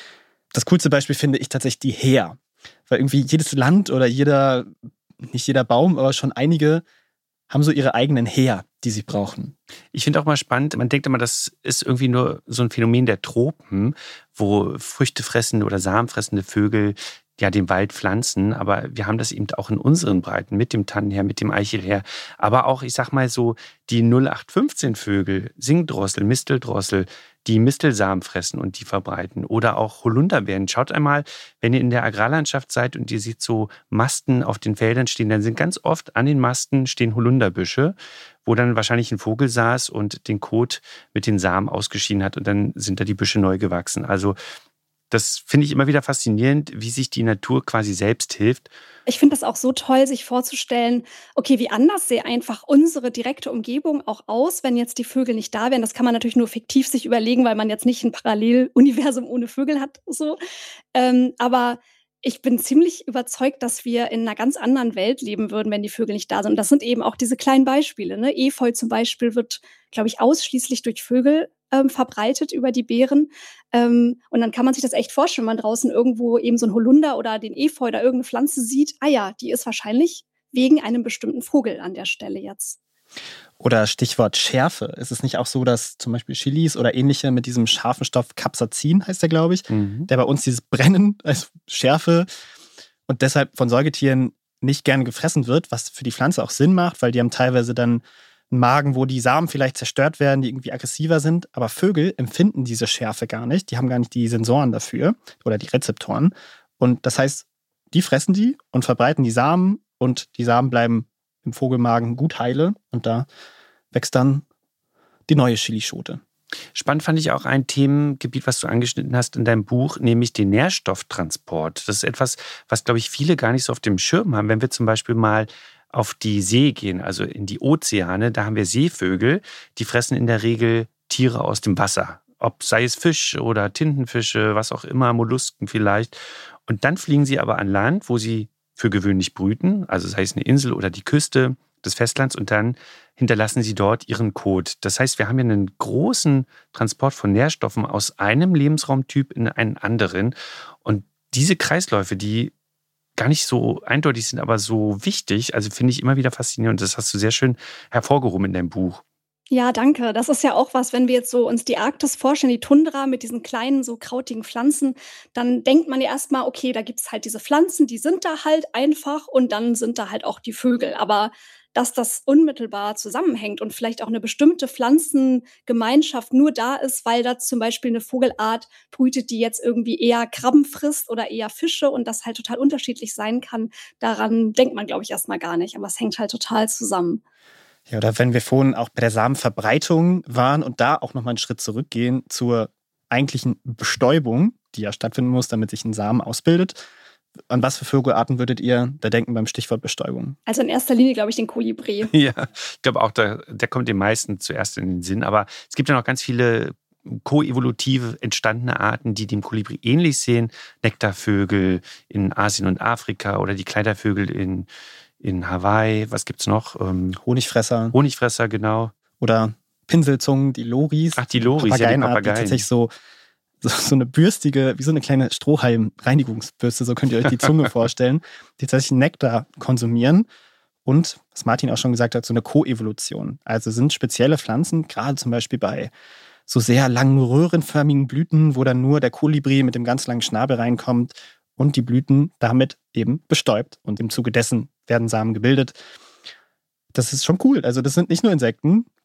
Das coolste Beispiel finde ich tatsächlich die Häher. Weil irgendwie jedes Land oder jeder, nicht jeder Baum, aber schon einige haben so ihre eigenen Häher, die sie brauchen. Ich finde auch mal spannend, man denkt immer, das ist irgendwie nur so ein Phänomen der Tropen, wo früchtefressende oder samenfressende Vögel ja den Wald pflanzen, aber wir haben das eben auch in unseren Breiten mit dem Tannenheer, mit dem Eichelheer, aber auch, ich sag mal so, die null acht fünfzehn Vögel, Singdrossel, Misteldrossel, die Mistelsamen fressen und die verbreiten oder auch Holunderbeeren. Schaut einmal, wenn ihr in der Agrarlandschaft seid und ihr seht so Masten auf den Feldern stehen, dann sind ganz oft an den Masten stehen Holunderbüsche, wo dann wahrscheinlich ein Vogel saß und den Kot mit den Samen ausgeschieden hat und dann sind da die Büsche neu gewachsen. Also das finde ich immer wieder faszinierend, wie sich die Natur quasi selbst hilft. Ich finde das auch so toll, sich vorzustellen, okay, wie anders sähe einfach unsere direkte Umgebung auch aus, wenn jetzt die Vögel nicht da wären. Das kann man natürlich nur fiktiv sich überlegen, weil man jetzt nicht ein Paralleluniversum ohne Vögel hat. So. Ähm, aber ich bin ziemlich überzeugt, dass wir in einer ganz anderen Welt leben würden, wenn die Vögel nicht da sind. Und das sind eben auch diese kleinen Beispiele. Ne? Efeu zum Beispiel wird, glaube ich, ausschließlich durch Vögel ähm, verbreitet über die Beeren. Ähm, und dann kann man sich das echt vorstellen, wenn man draußen irgendwo eben so ein Holunder oder den Efeu oder irgendeine Pflanze sieht. Ah ja, die ist wahrscheinlich wegen einem bestimmten Vogel an der Stelle jetzt. Oder Stichwort Schärfe. Ist es nicht auch so, dass zum Beispiel Chilis oder ähnliche mit diesem scharfen Stoff Capsaicin, heißt der, glaube ich, mhm. der bei uns dieses Brennen, also Schärfe und deshalb von Säugetieren nicht gerne gefressen wird, was für die Pflanze auch Sinn macht, weil die haben teilweise dann einen Magen, wo die Samen vielleicht zerstört werden, die irgendwie aggressiver sind. Aber Vögel empfinden diese Schärfe gar nicht. Die haben gar nicht die Sensoren dafür oder die Rezeptoren. Und das heißt, die fressen die und verbreiten die Samen und die Samen bleiben im Vogelmagen gut heile und da wächst dann die neue Chilischote. Spannend fand ich auch ein Themengebiet, was du angeschnitten hast in deinem Buch, nämlich den Nährstofftransport. Das ist etwas, was, glaube ich, viele gar nicht so auf dem Schirm haben. Wenn wir zum Beispiel mal auf die See gehen, also in die Ozeane, da haben wir Seevögel, die fressen in der Regel Tiere aus dem Wasser. Ob sei es Fisch oder Tintenfische, was auch immer, Mollusken vielleicht. Und dann fliegen sie aber an Land, wo sie für gewöhnlich brüten, also sei es eine Insel oder die Küste des Festlands, und dann hinterlassen sie dort ihren Kot. Das heißt, wir haben hier einen großen Transport von Nährstoffen aus einem Lebensraumtyp in einen anderen. Und diese Kreisläufe, die gar nicht so eindeutig sind, aber so wichtig, also finde ich immer wieder faszinierend. Das hast du sehr schön hervorgehoben in deinem Buch. Ja, danke. Das ist ja auch was, wenn wir jetzt so uns die Arktis vorstellen, die Tundra mit diesen kleinen, so krautigen Pflanzen, dann denkt man ja erstmal, okay, da gibt's halt diese Pflanzen, die sind da halt einfach und dann sind da halt auch die Vögel. Aber dass das unmittelbar zusammenhängt und vielleicht auch eine bestimmte Pflanzengemeinschaft nur da ist, weil da zum Beispiel eine Vogelart brütet, die jetzt irgendwie eher Krabben frisst oder eher Fische und das halt total unterschiedlich sein kann, daran denkt man, glaube ich, erstmal gar nicht. Aber es hängt halt total zusammen. Ja, oder wenn wir vorhin auch bei der Samenverbreitung waren und da auch nochmal einen Schritt zurückgehen zur eigentlichen Bestäubung, die ja stattfinden muss, damit sich ein Samen ausbildet. An was für Vogelarten würdet ihr da denken beim Stichwort Bestäubung? Also in erster Linie, glaube ich, den Kolibri. Ja, ich glaube auch, der, der kommt den meisten zuerst in den Sinn. Aber es gibt ja noch ganz viele koevolutive entstandene Arten, die dem Kolibri ähnlich sehen. Nektarvögel in Asien und Afrika oder die Kleidervögel in In Hawaii, was gibt's noch? Ähm, Honigfresser. Honigfresser, genau. Oder Pinselzungen, die Loris. Ach, die Loris, ja, die Papageien. Die tatsächlich so, so, so eine bürstige, wie so eine kleine Strohhalm-Reinigungsbürste, so könnt ihr euch die Zunge vorstellen, die tatsächlich Nektar konsumieren. Und, was Martin auch schon gesagt hat, so eine Koevolution. Also sind spezielle Pflanzen, gerade zum Beispiel bei so sehr langen röhrenförmigen Blüten, wo dann nur der Kolibri mit dem ganz langen Schnabel reinkommt und die Blüten damit eben bestäubt. Und im Zuge dessen werden Samen gebildet. Das ist schon cool. Also das sind nicht nur Insekten,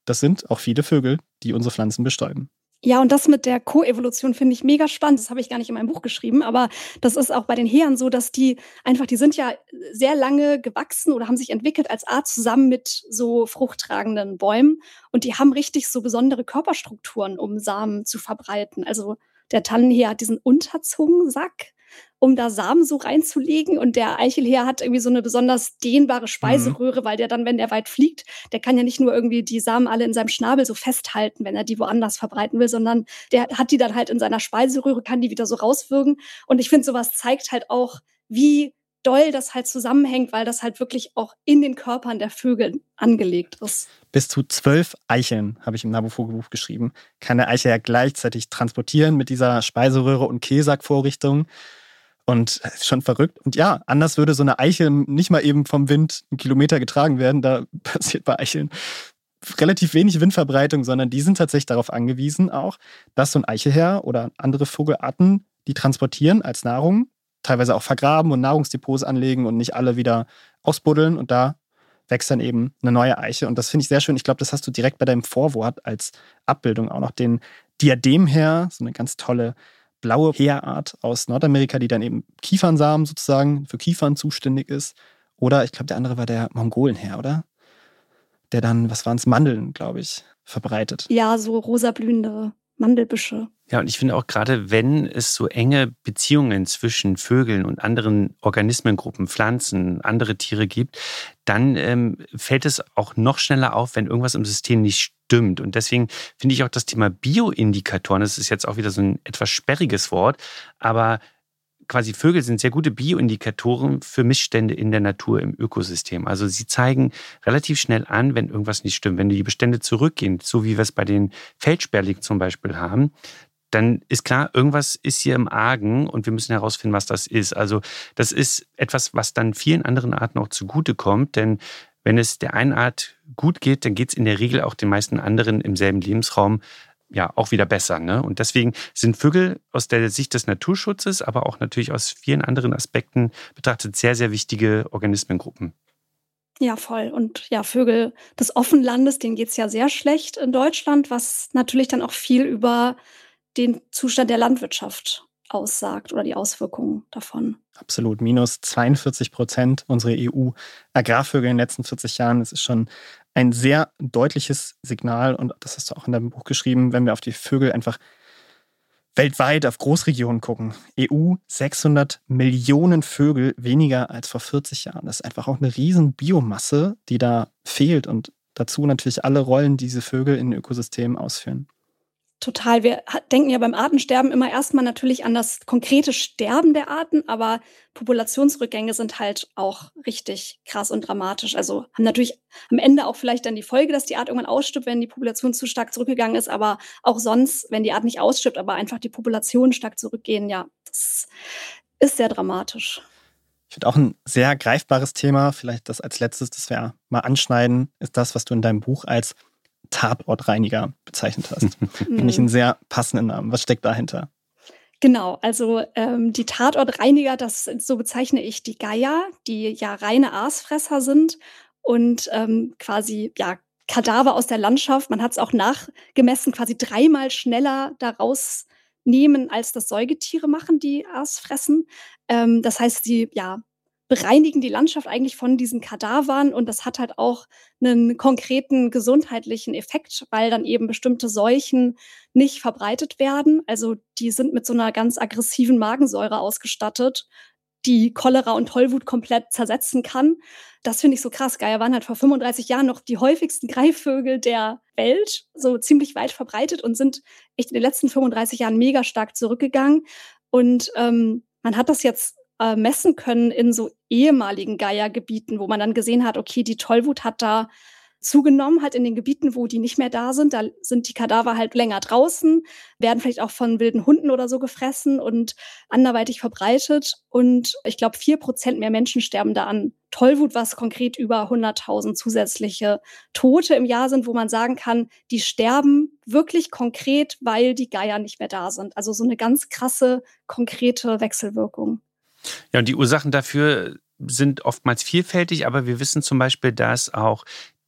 das sind auch viele Vögel, die unsere Pflanzen bestäuben. Ja, und das mit der Koevolution finde ich mega spannend. Das habe ich gar nicht in meinem Buch geschrieben, aber das ist auch bei den Hähern so, dass die einfach, die sind ja sehr lange gewachsen oder haben sich entwickelt als Art zusammen mit so fruchttragenden Bäumen. Und die haben richtig so besondere Körperstrukturen, um Samen zu verbreiten. Also der Tannenheer hat diesen Unterzungensack, um da Samen so reinzulegen. Und der Eichelheer hat irgendwie so eine besonders dehnbare Speiseröhre, mhm. weil der dann, wenn der weit fliegt, der kann ja nicht nur irgendwie die Samen alle in seinem Schnabel so festhalten, wenn er die woanders verbreiten will, sondern der hat die dann halt in seiner Speiseröhre, kann die wieder so rauswürgen. Und ich finde, sowas zeigt halt auch, wie doll das halt zusammenhängt, weil das halt wirklich auch in den Körpern der Vögel angelegt ist. Bis zu zwölf Eicheln, habe ich im Nabu-Vogelbuch geschrieben, kann der Eichelherr gleichzeitig transportieren mit dieser Speiseröhre- und Kehlsackvorrichtung. Und das ist schon verrückt. Und ja, anders würde so eine Eichel nicht mal eben vom Wind einen Kilometer getragen werden. Da passiert bei Eicheln relativ wenig Windverbreitung, sondern die sind tatsächlich darauf angewiesen auch, dass so ein Eichelherr oder andere Vogelarten die transportieren als Nahrung, teilweise auch vergraben und Nahrungsdepots anlegen und nicht alle wieder ausbuddeln. Und da wächst dann eben eine neue Eiche. Und das finde ich sehr schön. Ich glaube, das hast du direkt bei deinem Vorwort als Abbildung auch noch den Diademheer, so eine ganz tolle blaue Heerart aus Nordamerika, die dann eben Kiefernsamen sozusagen für Kiefern zuständig ist. Oder ich glaube, der andere war der Mongolenheer, oder? Der dann, was waren es, Mandeln, glaube ich, verbreitet. Ja, so rosablühende Mandelbüsche. Ja, und ich finde auch gerade, wenn es so enge Beziehungen zwischen Vögeln und anderen Organismengruppen, Pflanzen, andere Tiere gibt, dann ähm, fällt es auch noch schneller auf, wenn irgendwas im System nicht stimmt. Und deswegen finde ich auch das Thema Bioindikatoren, das ist jetzt auch wieder so ein etwas sperriges Wort, aber quasi Vögel sind sehr gute Bioindikatoren für Missstände in der Natur, im Ökosystem. Also sie zeigen relativ schnell an, wenn irgendwas nicht stimmt. Wenn die Bestände zurückgehen, so wie wir es bei den Feldsperlingen zum Beispiel haben, dann ist klar, irgendwas ist hier im Argen und wir müssen herausfinden, was das ist. Also das ist etwas, was dann vielen anderen Arten auch zugutekommt, denn wenn es der einen Art gut geht, dann geht es in der Regel auch den meisten anderen im selben Lebensraum ja auch wieder besser. Ne? Und deswegen sind Vögel aus der Sicht des Naturschutzes, aber auch natürlich aus vielen anderen Aspekten betrachtet sehr, sehr wichtige Organismengruppen. Ja, voll. Und ja, Vögel des Offenlandes, denen geht es ja sehr schlecht in Deutschland, was natürlich dann auch viel über den Zustand der Landwirtschaft aussagt oder die Auswirkungen davon. Absolut. Minus zweiundvierzig Prozent unsere E U-Agrarvögel in den letzten vierzig Jahren. Das ist schon ein sehr deutliches Signal. Und das hast du auch in deinem Buch geschrieben, wenn wir auf die Vögel einfach weltweit auf Großregionen gucken. E U sechshundert Millionen Vögel weniger als vor vierzig Jahren. Das ist einfach auch eine riesen Biomasse, die da fehlt. Und dazu natürlich alle Rollen, die diese Vögel in den Ökosystemen ausführen. Total. Wir denken ja beim Artensterben immer erstmal natürlich an das konkrete Sterben der Arten, aber Populationsrückgänge sind halt auch richtig krass und dramatisch. Also haben natürlich am Ende auch vielleicht dann die Folge, dass die Art irgendwann ausstirbt, wenn die Population zu stark zurückgegangen ist, aber auch sonst, wenn die Art nicht ausstirbt, aber einfach die Populationen stark zurückgehen, ja, das ist sehr dramatisch. Ich finde auch ein sehr greifbares Thema, vielleicht das als letztes, das wir mal anschneiden, ist das, was du in deinem Buch als Tatortreiniger bezeichnet hast. Finde ich einen sehr passenden Namen. Was steckt dahinter? Genau, also ähm, die Tatortreiniger, das so bezeichne ich die Geier, die ja reine Aasfresser sind und ähm, quasi ja Kadaver aus der Landschaft. Man hat es auch nachgemessen, quasi dreimal schneller daraus nehmen, als das Säugetiere machen, die Aas fressen. Ähm, das heißt, sie ja bereinigen die Landschaft eigentlich von diesen Kadavern und das hat halt auch einen konkreten gesundheitlichen Effekt, weil dann eben bestimmte Seuchen nicht verbreitet werden. Also die sind mit so einer ganz aggressiven Magensäure ausgestattet, die Cholera und Tollwut komplett zersetzen kann. Das finde ich so krass. Geier waren halt vor fünfunddreißig Jahren noch die häufigsten Greifvögel der Welt, so ziemlich weit verbreitet und sind echt in den letzten fünfunddreißig Jahren mega stark zurückgegangen. Und ähm, man hat das jetzt messen können in so ehemaligen Geiergebieten, wo man dann gesehen hat, okay, die Tollwut hat da zugenommen, halt in den Gebieten, wo die nicht mehr da sind. Da sind die Kadaver halt länger draußen, werden vielleicht auch von wilden Hunden oder so gefressen und anderweitig verbreitet. Und ich glaube, vier Prozent mehr Menschen sterben da an Tollwut, was konkret über hunderttausend zusätzliche Tote im Jahr sind, wo man sagen kann, die sterben wirklich konkret, weil die Geier nicht mehr da sind. Also so eine ganz krasse, konkrete Wechselwirkung. Ja, und die Ursachen dafür sind oftmals vielfältig, aber wir wissen zum Beispiel, dass auch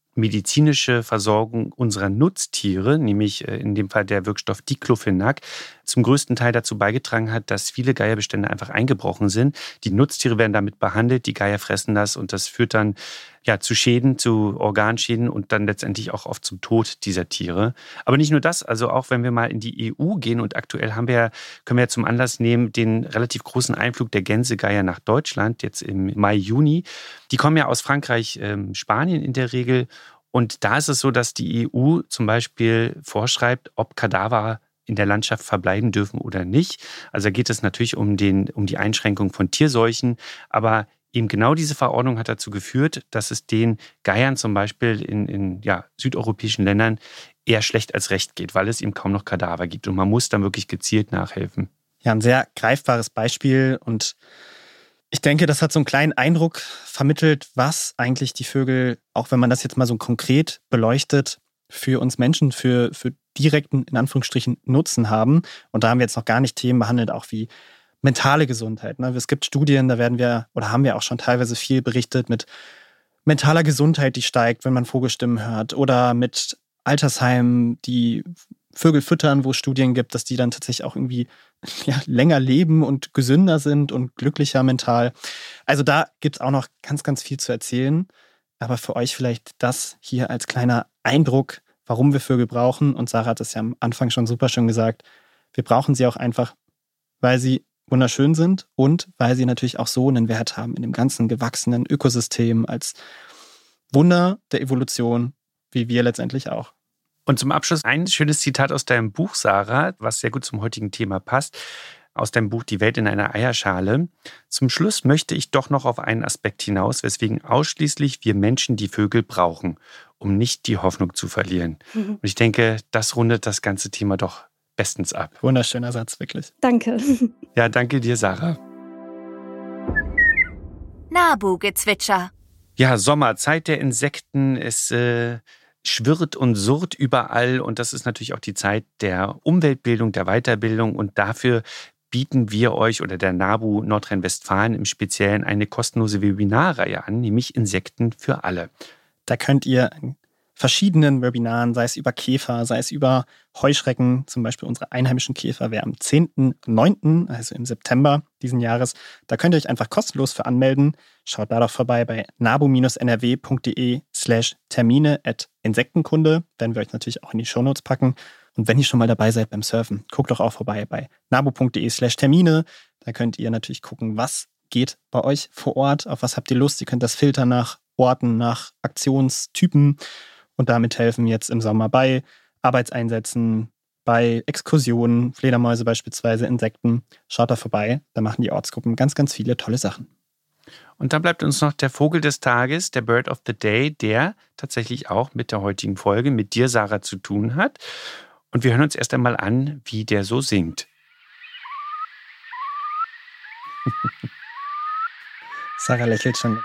medizinische Versorgung unserer Nutztiere, nämlich in dem Fall der Wirkstoff Diclofenac, zum größten Teil dazu beigetragen hat, dass viele Geierbestände einfach eingebrochen sind. Die Nutztiere werden damit behandelt, die Geier fressen das und das führt dann ja zu Schäden, zu Organschäden und dann letztendlich auch oft zum Tod dieser Tiere. Aber nicht nur das, also auch wenn wir mal in die E U gehen und aktuell haben wir, können wir ja zum Anlass nehmen, den relativ großen Einflug der Gänsegeier nach Deutschland, jetzt im Mai, Juni. Die kommen ja aus Frankreich, ähm, Spanien in der Regel. Und da ist es so, dass die E U zum Beispiel vorschreibt, ob Kadaver in der Landschaft verbleiben dürfen oder nicht. Also da geht es natürlich um, den, um die Einschränkung von Tierseuchen. Aber eben genau diese Verordnung hat dazu geführt, dass es den Geiern zum Beispiel in, in ja, südeuropäischen Ländern eher schlecht als recht geht, weil es eben kaum noch Kadaver gibt. Und man muss dann wirklich gezielt nachhelfen. Ja, ein sehr greifbares Beispiel. Und ich denke, das hat so einen kleinen Eindruck vermittelt, was eigentlich die Vögel, auch wenn man das jetzt mal so konkret beleuchtet, für uns Menschen, für, für direkten, in Anführungsstrichen, Nutzen haben. Und da haben wir jetzt noch gar nicht Themen behandelt, auch wie mentale Gesundheit. Ne? Es gibt Studien, da werden wir, oder haben wir auch schon teilweise viel berichtet mit mentaler Gesundheit, die steigt, wenn man Vogelstimmen hört. Oder mit Altersheimen, die Vögel füttern, wo es Studien gibt, dass die dann tatsächlich auch irgendwie ja, länger leben und gesünder sind und glücklicher mental. Also da gibt es auch noch ganz, ganz viel zu erzählen. Aber für euch vielleicht das hier als kleiner Eindruck, warum wir Vögel brauchen. Und Sarah hat es ja am Anfang schon super schön gesagt. Wir brauchen sie auch einfach, weil sie wunderschön sind und weil sie natürlich auch so einen Wert haben in dem ganzen gewachsenen Ökosystem als Wunder der Evolution, wie wir letztendlich auch. Und zum Abschluss ein schönes Zitat aus deinem Buch, Sarah, was sehr gut zum heutigen Thema passt. Aus deinem Buch Die Welt in einer Eierschale. Zum Schluss möchte ich doch noch auf einen Aspekt hinaus, weswegen ausschließlich wir Menschen die Vögel brauchen, um nicht die Hoffnung zu verlieren. Mhm. Und ich denke, das rundet das ganze Thema doch bestens ab. Wunderschöner Satz, wirklich. Danke. Ja, danke dir, Sarah. Nabu-Gezwitscher. Ja, Sommer, Zeit der Insekten. Es äh, schwirrt und surrt überall und das ist natürlich auch die Zeit der Umweltbildung, der Weiterbildung und dafür bieten wir euch oder der NABU Nordrhein-Westfalen im Speziellen eine kostenlose Webinarreihe an, nämlich Insekten für alle. Da könnt ihr in verschiedenen Webinaren, sei es über Käfer, sei es über Heuschrecken, zum Beispiel unsere einheimischen Käfer, wäre am zehnten neunten, also im September diesen Jahres. Da könnt ihr euch einfach kostenlos für anmelden. Schaut da doch vorbei bei nabu-nrw.de slash Termine at Insektenkunde. Werden wir euch natürlich auch in die Shownotes packen. Und wenn ihr schon mal dabei seid beim Surfen, guckt doch auch vorbei bei nabu.de slash Termine. Da könnt ihr natürlich gucken, was geht bei euch vor Ort, auf was habt ihr Lust. Ihr könnt das filtern nach Orten, nach Aktionstypen und damit helfen jetzt im Sommer bei Arbeitseinsätzen, bei Exkursionen, Fledermäuse beispielsweise, Insekten. Schaut da vorbei, da machen die Ortsgruppen ganz, ganz viele tolle Sachen. Und dann bleibt uns noch der Vogel des Tages, der Bird of the Day, der tatsächlich auch mit der heutigen Folge mit dir, Sarah, zu tun hat. Und wir hören uns erst einmal an, wie der so singt. Sarah lächelt schon.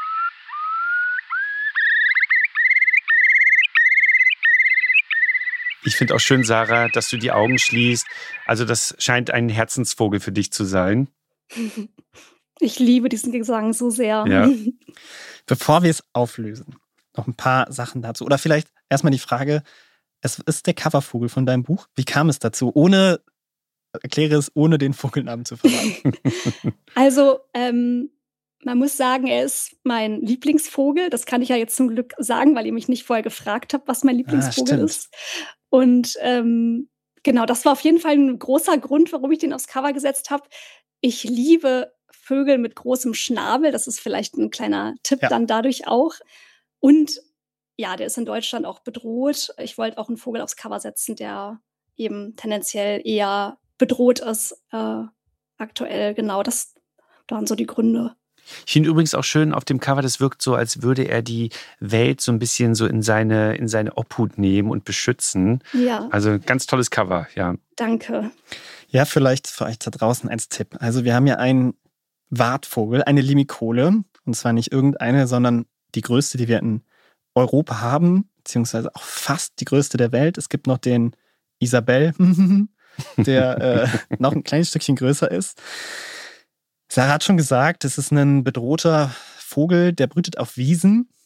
Ich finde auch schön, Sarah, dass du die Augen schließt. Also das scheint ein Herzensvogel für dich zu sein. Ich liebe diesen Gesang so sehr. Ja. Bevor wir es auflösen, noch ein paar Sachen dazu. Oder vielleicht erstmal die Frage, es ist der Covervogel von deinem Buch. Wie kam es dazu? Ohne, erkläre es, ohne den Vogelnamen zu verraten. Also, ähm, man muss sagen, er ist mein Lieblingsvogel. Das kann ich ja jetzt zum Glück sagen, weil ihr mich nicht vorher gefragt habt, was mein Lieblingsvogel ah, ist. Und ähm, genau, das war auf jeden Fall ein großer Grund, warum ich den aufs Cover gesetzt habe. Ich liebe Vögel mit großem Schnabel. Das ist vielleicht ein kleiner Tipp ja. dann dadurch auch. Und ja, der ist in Deutschland auch bedroht. Ich wollte auch einen Vogel aufs Cover setzen, der eben tendenziell eher bedroht ist äh, aktuell. Genau, das waren so die Gründe. Ich finde übrigens auch schön auf dem Cover, das wirkt so, als würde er die Welt so ein bisschen so in seine, in seine Obhut nehmen und beschützen. Ja. Also ganz tolles Cover, ja. Danke. Ja, vielleicht für euch da draußen als Tipp. Also wir haben ja einen Wartvogel, eine Limikole. Und zwar nicht irgendeine, sondern die größte, die wir in Europa haben, beziehungsweise auch fast die größte der Welt. Es gibt noch den Isabell, der äh, noch ein kleines Stückchen größer ist. Sarah hat schon gesagt, es ist ein bedrohter Vogel, der brütet auf Wiesen.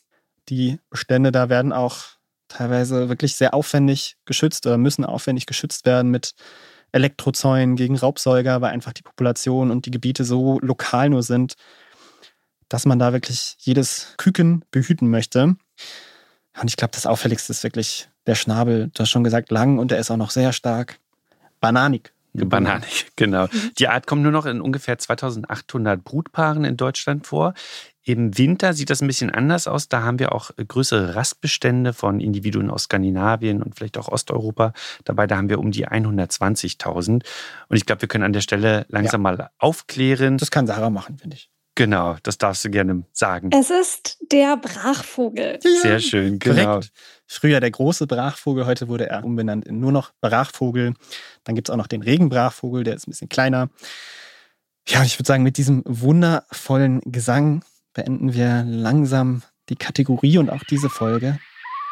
Die Bestände da werden auch teilweise wirklich sehr aufwendig geschützt oder müssen aufwendig geschützt werden mit Elektrozäunen gegen Raubsäuger, weil einfach die Population und die Gebiete so lokal nur sind, dass man da wirklich jedes Küken behüten möchte. Und ich glaube, das Auffälligste ist wirklich der Schnabel. Du hast schon gesagt, lang und der ist auch noch sehr stark bananig. Bananig, genau. Die Art kommt nur noch in ungefähr zweitausendachthundert Brutpaaren in Deutschland vor. Im Winter sieht das ein bisschen anders aus. Da haben wir auch größere Rastbestände von Individuen aus Skandinavien und vielleicht auch Osteuropa dabei. Da haben wir um die hundertzwanzigtausend. Und ich glaube, wir können an der Stelle langsam ja. mal aufklären. Das kann Sarah machen, finde ich. Genau, das darfst du gerne sagen. Es ist der Brachvogel. Ja, sehr schön, genau. Korrekt. Früher der große Brachvogel, heute wurde er umbenannt in nur noch Brachvogel. Dann gibt es auch noch den Regenbrachvogel, der ist ein bisschen kleiner. Ja, und ich würde sagen, mit diesem wundervollen Gesang beenden wir langsam die Kategorie und auch diese Folge.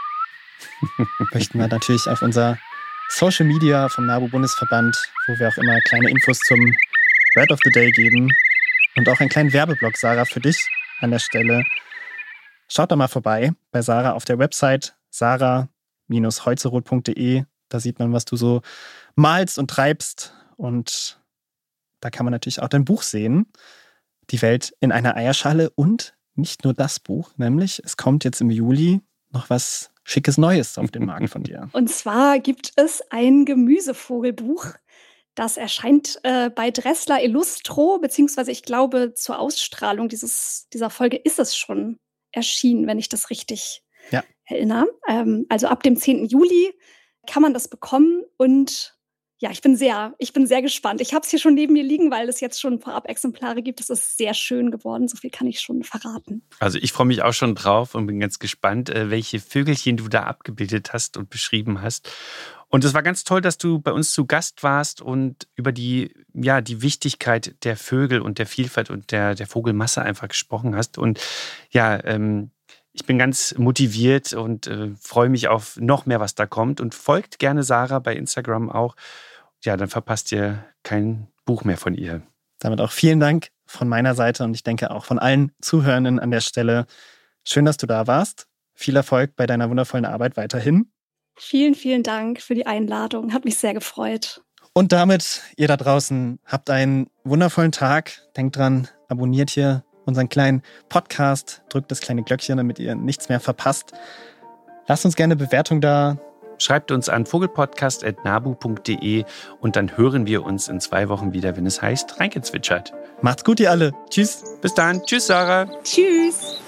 Möchten wir natürlich auf unser Social Media vom NABU-Bundesverband, wo wir auch immer kleine Infos zum Bird of the Day geben. Und auch einen kleinen Werbeblock, Sarah, für dich an der Stelle. Schaut da mal vorbei bei Sarah auf der Website sarah Bindestrich holzeroth punkt de. Da sieht man, was du so malst und treibst. Und da kann man natürlich auch dein Buch sehen. Die Welt in einer Eierschale. Und nicht nur das Buch, nämlich es kommt jetzt im Juli noch was Schickes Neues auf den Markt von dir. Und zwar gibt es ein Gemüsevogelbuch. Das erscheint äh, bei Dressler Illustro, beziehungsweise ich glaube, zur Ausstrahlung dieses, dieser Folge ist es schon erschienen, wenn ich das richtig ja. erinnere. Ähm, also ab dem zehnten Juli kann man das bekommen und ja, ich bin sehr, ich bin sehr gespannt. Ich habe es hier schon neben mir liegen, weil es jetzt schon Vorab-Exemplare gibt. Es ist sehr schön geworden, so viel kann ich schon verraten. Also ich freue mich auch schon drauf und bin ganz gespannt, welche Vögelchen du da abgebildet hast und beschrieben hast. Und es war ganz toll, dass du bei uns zu Gast warst und über die, ja, die Wichtigkeit der Vögel und der Vielfalt und der, der Vogelmasse einfach gesprochen hast. Und ja, ähm, ich bin ganz motiviert und äh, freue mich auf noch mehr, was da kommt. Und folgt gerne Sarah bei Instagram auch. Ja, dann verpasst ihr kein Buch mehr von ihr. Damit auch vielen Dank von meiner Seite und ich denke auch von allen Zuhörenden an der Stelle. Schön, dass du da warst. Viel Erfolg bei deiner wundervollen Arbeit weiterhin. Vielen, vielen Dank für die Einladung. Hat mich sehr gefreut. Und damit, ihr da draußen, habt einen wundervollen Tag. Denkt dran, abonniert hier unseren kleinen Podcast, drückt das kleine Glöckchen, damit ihr nichts mehr verpasst. Lasst uns gerne eine Bewertung da. Schreibt uns an vogelpodcast at nabu punkt de und dann hören wir uns in zwei Wochen wieder, wenn es heißt Reingezwitschert. Macht's gut, ihr alle. Tschüss. Bis dann. Tschüss, Sarah. Tschüss.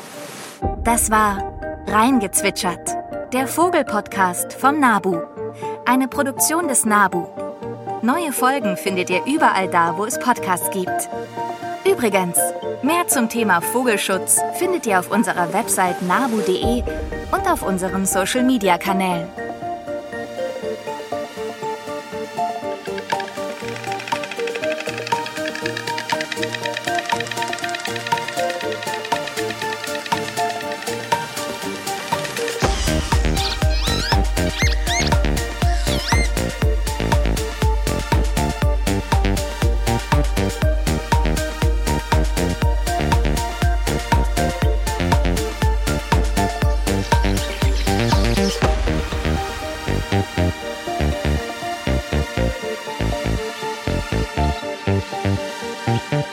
Das war Reingezwitschert, der Vogelpodcast vom NABU. Eine Produktion des NABU. Neue Folgen findet ihr überall da, wo es Podcasts gibt. Übrigens, mehr zum Thema Vogelschutz findet ihr auf unserer Website nabu punkt de und auf unseren Social-Media-Kanälen. Thank you.